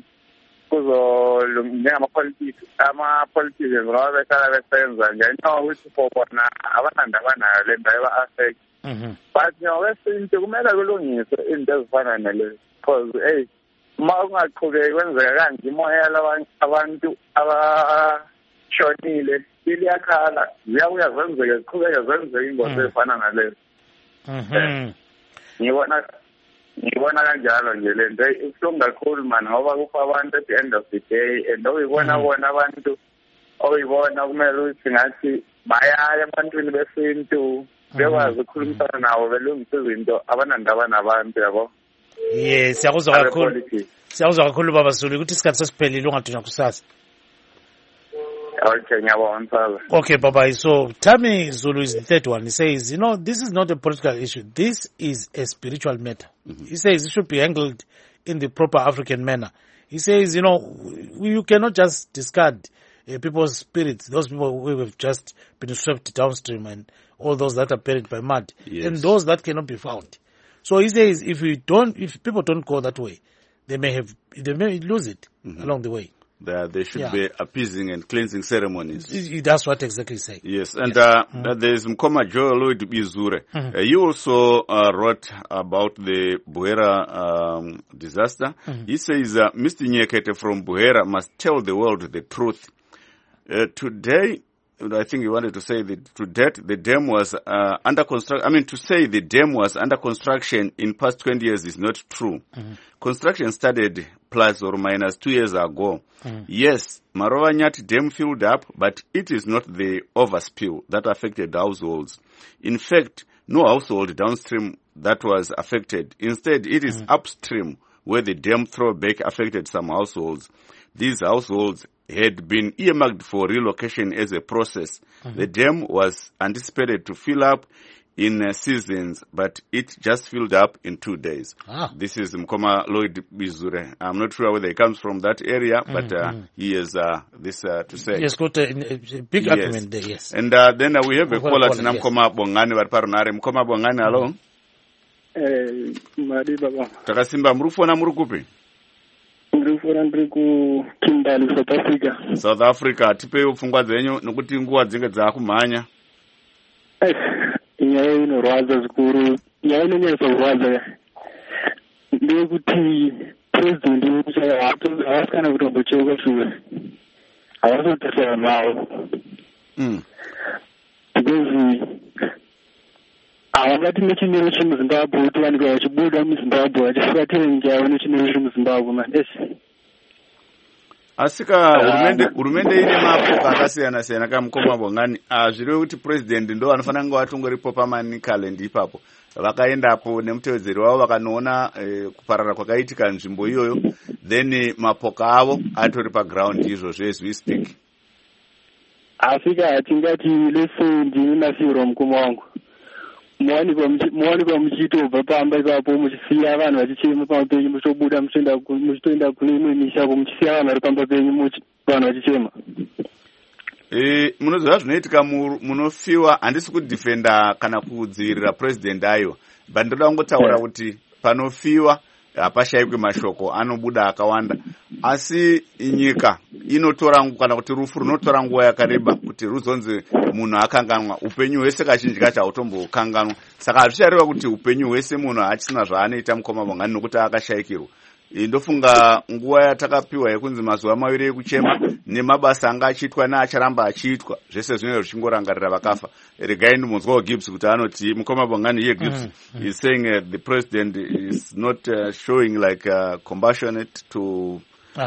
ama-politicians ngoba behlala besenza nje no ukuthi bona abanandaba nayo le nto eba-affect but wesintu kumele kulungiswe izinto ezifana nalezi because ma ungaqhubeki kwenzeka kanje imoya abantu abashonile iliyakhala ziyabuya zenzeke ziqhubeke zenzeke ingozi ezifana nalezi. Ngibona kanjalo nje le nto ibuhlungu kakhulu mani ngoba kufa abantu at the end of the day and oyibona bona abantu oyibona kumele ukuthi ngathi bayaya ebantwini besintu bekwazi ukukhulumisana nabo belungisa izinto abanandaba nabantu yabo. Yes, siyakuzwa kakhulu. Siyakuzwa kakhulu baba Zulu ukuthi isikhathi sesiphelile ungadunywa kusasa. Okay, Baba. So Thami Zulu is the third one. He says, this is not a political issue. This is a spiritual matter. He says it should be handled in the proper African manner. He says, you cannot just discard people's spirits, those people who have just been swept downstream and all those that are buried by mud, and those that cannot be found. So he says, if people don't go that way, they may lose it along the way. There should be appeasing and cleansing ceremonies. That's what exactly he's saying. Yes, and there is Mkoma Joel Lloyd Bizure. You also wrote about the Buhera disaster. He says, Mr. Nyekete from Buhera must tell the world the truth. Today, I think you wanted to say that to date the dam was under construction. I mean, to say the dam was under construction in past 20 years is not true. Construction started plus or minus 2 years ago. Yes, Marova Nyati dam filled up, but it is not the overspill that affected households. In fact, no household downstream that was affected. Instead, it is upstream where the dam throwback affected some households. These households had been earmarked for relocation as a process. The dam was anticipated to fill up in seasons, but it just filled up in 2 days. This is Mkoma Lloyd Bizure. I'm not sure whether he comes from that area, but he has this to say. He has got a big argument there, yes. And then we have a caller, Mkoma Bongani, Varparonare. Mkoma Bongani, hello? Mari Baba. Takasimba mrufu na murukupi? Mrufura ndiri ku Kimberley, South Africa. South Africa, tipe ufungwa dzenyu nokuti nguwa dzinge dzakumhanya. Nyaya inorwadza zvikuru. Nyaya inonyanyisa kurwadza ndeyekuti president wenyika havasi kana kutombocheuka shure. Havasotesera navo. Because havangati nechinero chemuzimbabwe kuti vanhu vachibuda muzimbabwe vachifura nyika yavo nechinero chemuzimbabwe man. asika hurumende ine mapoka akasiyana siyana kamukoma bongani zvireve kuti president ndo anofanira kunge vatongoripo paManicaland ipapo vakaendapo nemutevedzeri wavo vakanoona kuparara kwakaitika nzvimbo iyoyo, then mapoka avo atori paground izvozvo as we speak. Asika tingati lesendi nasiro mukoma wangu muwanikwa muchitobva pamba ipapo muchisiya vanhu vachichema pamba penyu muchitobuda muchitoenda kune imwe mishapo muchisiya vanhu vari pamba penyu vanhu vachichema. Munoziva zvinoitika munofiwa, handisi kudhifenda kana kudzivirira president ayo, but ndoda kungotaura kuti panofiwa hapashayikwe mashoko anobuda akawanda, asi nyika inotora kana kuti rufu runotora nguva yakareba kuti ruzonzi munhu akanganwa, upenyu hwese kazhinji kacho hautombokanganwa. Saka hazvichareva kuti upenyu hwese munhu achisina zvaanoita mukoma bongani nokuti akashayikirwa. Ndofunga nguva yatakapiwa yekunzi mazuva maviri ekuchema nemabasa anga achiitwa neacharamba achiitwa zvese zvinenge zvichingorangarira vakafa. Regai ndimunzwawo Gibbs kuti anoti mukoma bongani ye Gibbs is saying the president is not showing like compassionate to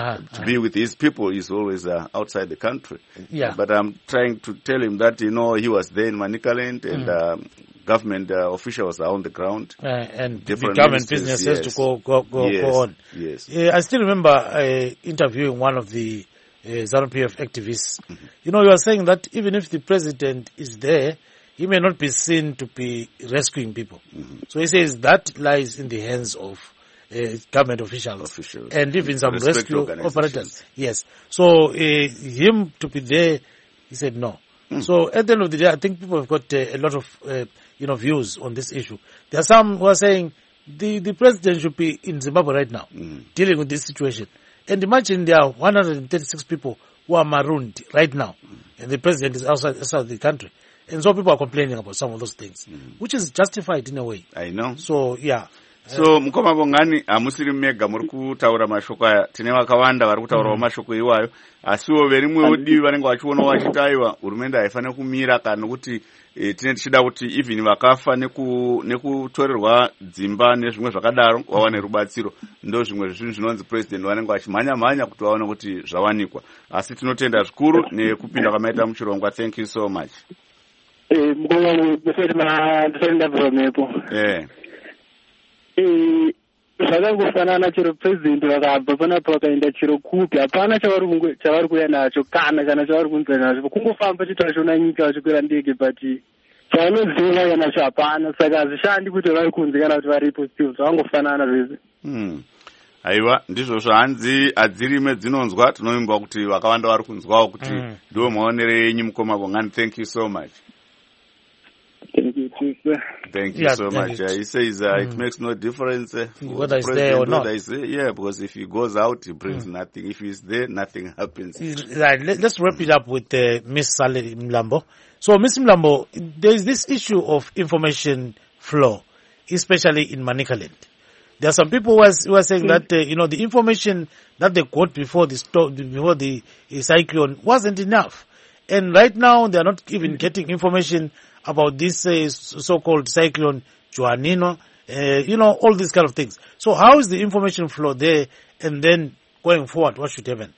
be with his people. He's always outside the country. Yeah. But I'm trying to tell him that, you know, he was there in Manicaland and government officials are on the ground. And the government business has to go on. Yes. I still remember interviewing one of the ZANU-PF activists. You know, you are saying that even if the president is there, he may not be seen to be rescuing people. So he says that lies in the hands of government officials and even some rescue operators. Yes. So him to be there, he said no. So at the end of the day, I think people have got a lot of views on this issue. There are some who are saying the president should be in Zimbabwe right now, dealing with this situation. And imagine there are 136 people who are marooned right now, and the president is outside the country. And so people are complaining about some of those things, which is justified in a way. I know. So, yeah. So mukoma bongani hamusiri mega muri kutaura mashoko aya, tine vakawanda vari kutaurawo mashoko iwayo, asiwo verimwewo divi vanenge vachionawo vachitaiwa hurumende haifaniri kumira kana nokuti tine tichida kuti even vakafa nekutorerwa dzimba nezvimwe zvakadaro vawane rubatsiro. Ndo zvimwe zvinhu zvinonzi president vanenge vachimhanya kuti vaone kuti zvawanikwa. Asi tinotenda zvikuru nekupinda kwamaita muchirongwa. Thank you so much. Zvakangofanana chero president vakabva panapo vakaenda chero kupi, hapana chavari kuya nacho kana chavari kunza nacho, kungofamba chitachona nyika vachikwira ndege, but chavanoziva vaya nacho hapana. Saka hazvishandi kuti vari kunze kana kuti varipo, still zvakangofanana zvese. Aiwa, ndizvo zvanzi adzirime dzinonzwa, tinoimba kuti vakawanda vari kunzwawo kuti ndiwo maonere enyu mukoma bongani. Thank you so much. Thank you too, sir. Thank you so much. He says it makes no difference whether he's there or not. Yeah, because if he goes out, he brings nothing. If he's there, nothing happens. Right. Let's wrap it up with Miss Sally Mlambo. So, Miss Mlambo, there is this issue of information flow, especially in Manicaland. There are some people who are saying that the information that they got before the cyclone wasn't enough, and right now they are not even getting information about this so-called cyclone Juanino, all these kind of things. So how is the information flow there, and then going forward, what should happen?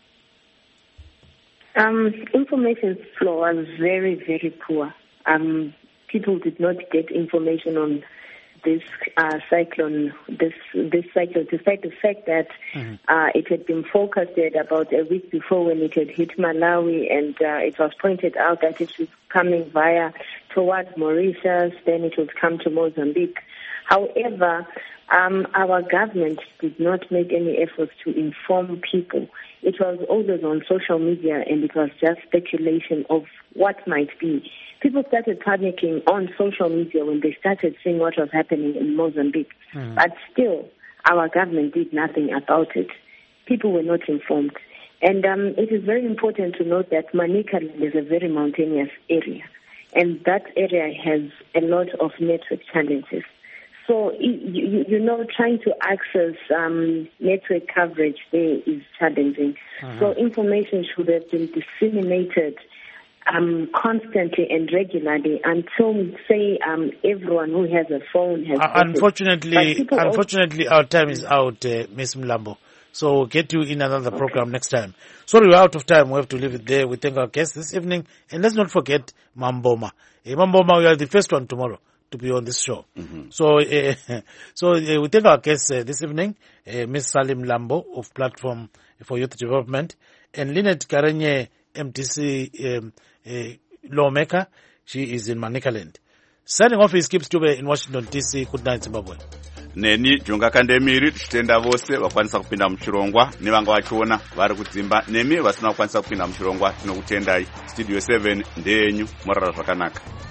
Information flow was very, very poor. People did not get information on this cyclone, despite the fact that it had been forecasted about a week before when it had hit Malawi, and it was pointed out that it was coming towards Mauritius, then it would come to Mozambique. However, our government did not make any efforts to inform people. It was always on social media, and it was just speculation of what might be. People started panicking on social media when they started seeing what was happening in Mozambique. But still, our government did nothing about it. People were not informed. And it is very important to note that Manicaland is a very mountainous area, and that area has a lot of network challenges. So, trying to access network coverage there is challenging. So information should have been disseminated constantly and regularly until, say, everyone who has a phone has. Unfortunately, our time is out, Ms. Mlambo. So we'll get you in another program next time. Sorry, we're out of time. We have to leave it there. We thank our guests this evening. And let's not forget Mamboma. Mamboma, you are the first one tomorrow to be on this show. So we thank our guests this evening, Ms. Salim Lambo of Platform for Youth Development, and Lynette Karenye, MTC lawmaker. She is in Manicaland. Signing off is Kip Stube in Washington, D.C. Good night, Zimbabwe. Neni Junga Kandemiri tichitenda vose vakwanisa kupinda muchirongwa nevanga vachiona vari kudzimba nemi vasina kukwanisa kupinda muchirongwa tinokutendai. Studio 7 ndeyenyu, morara zvakanaka.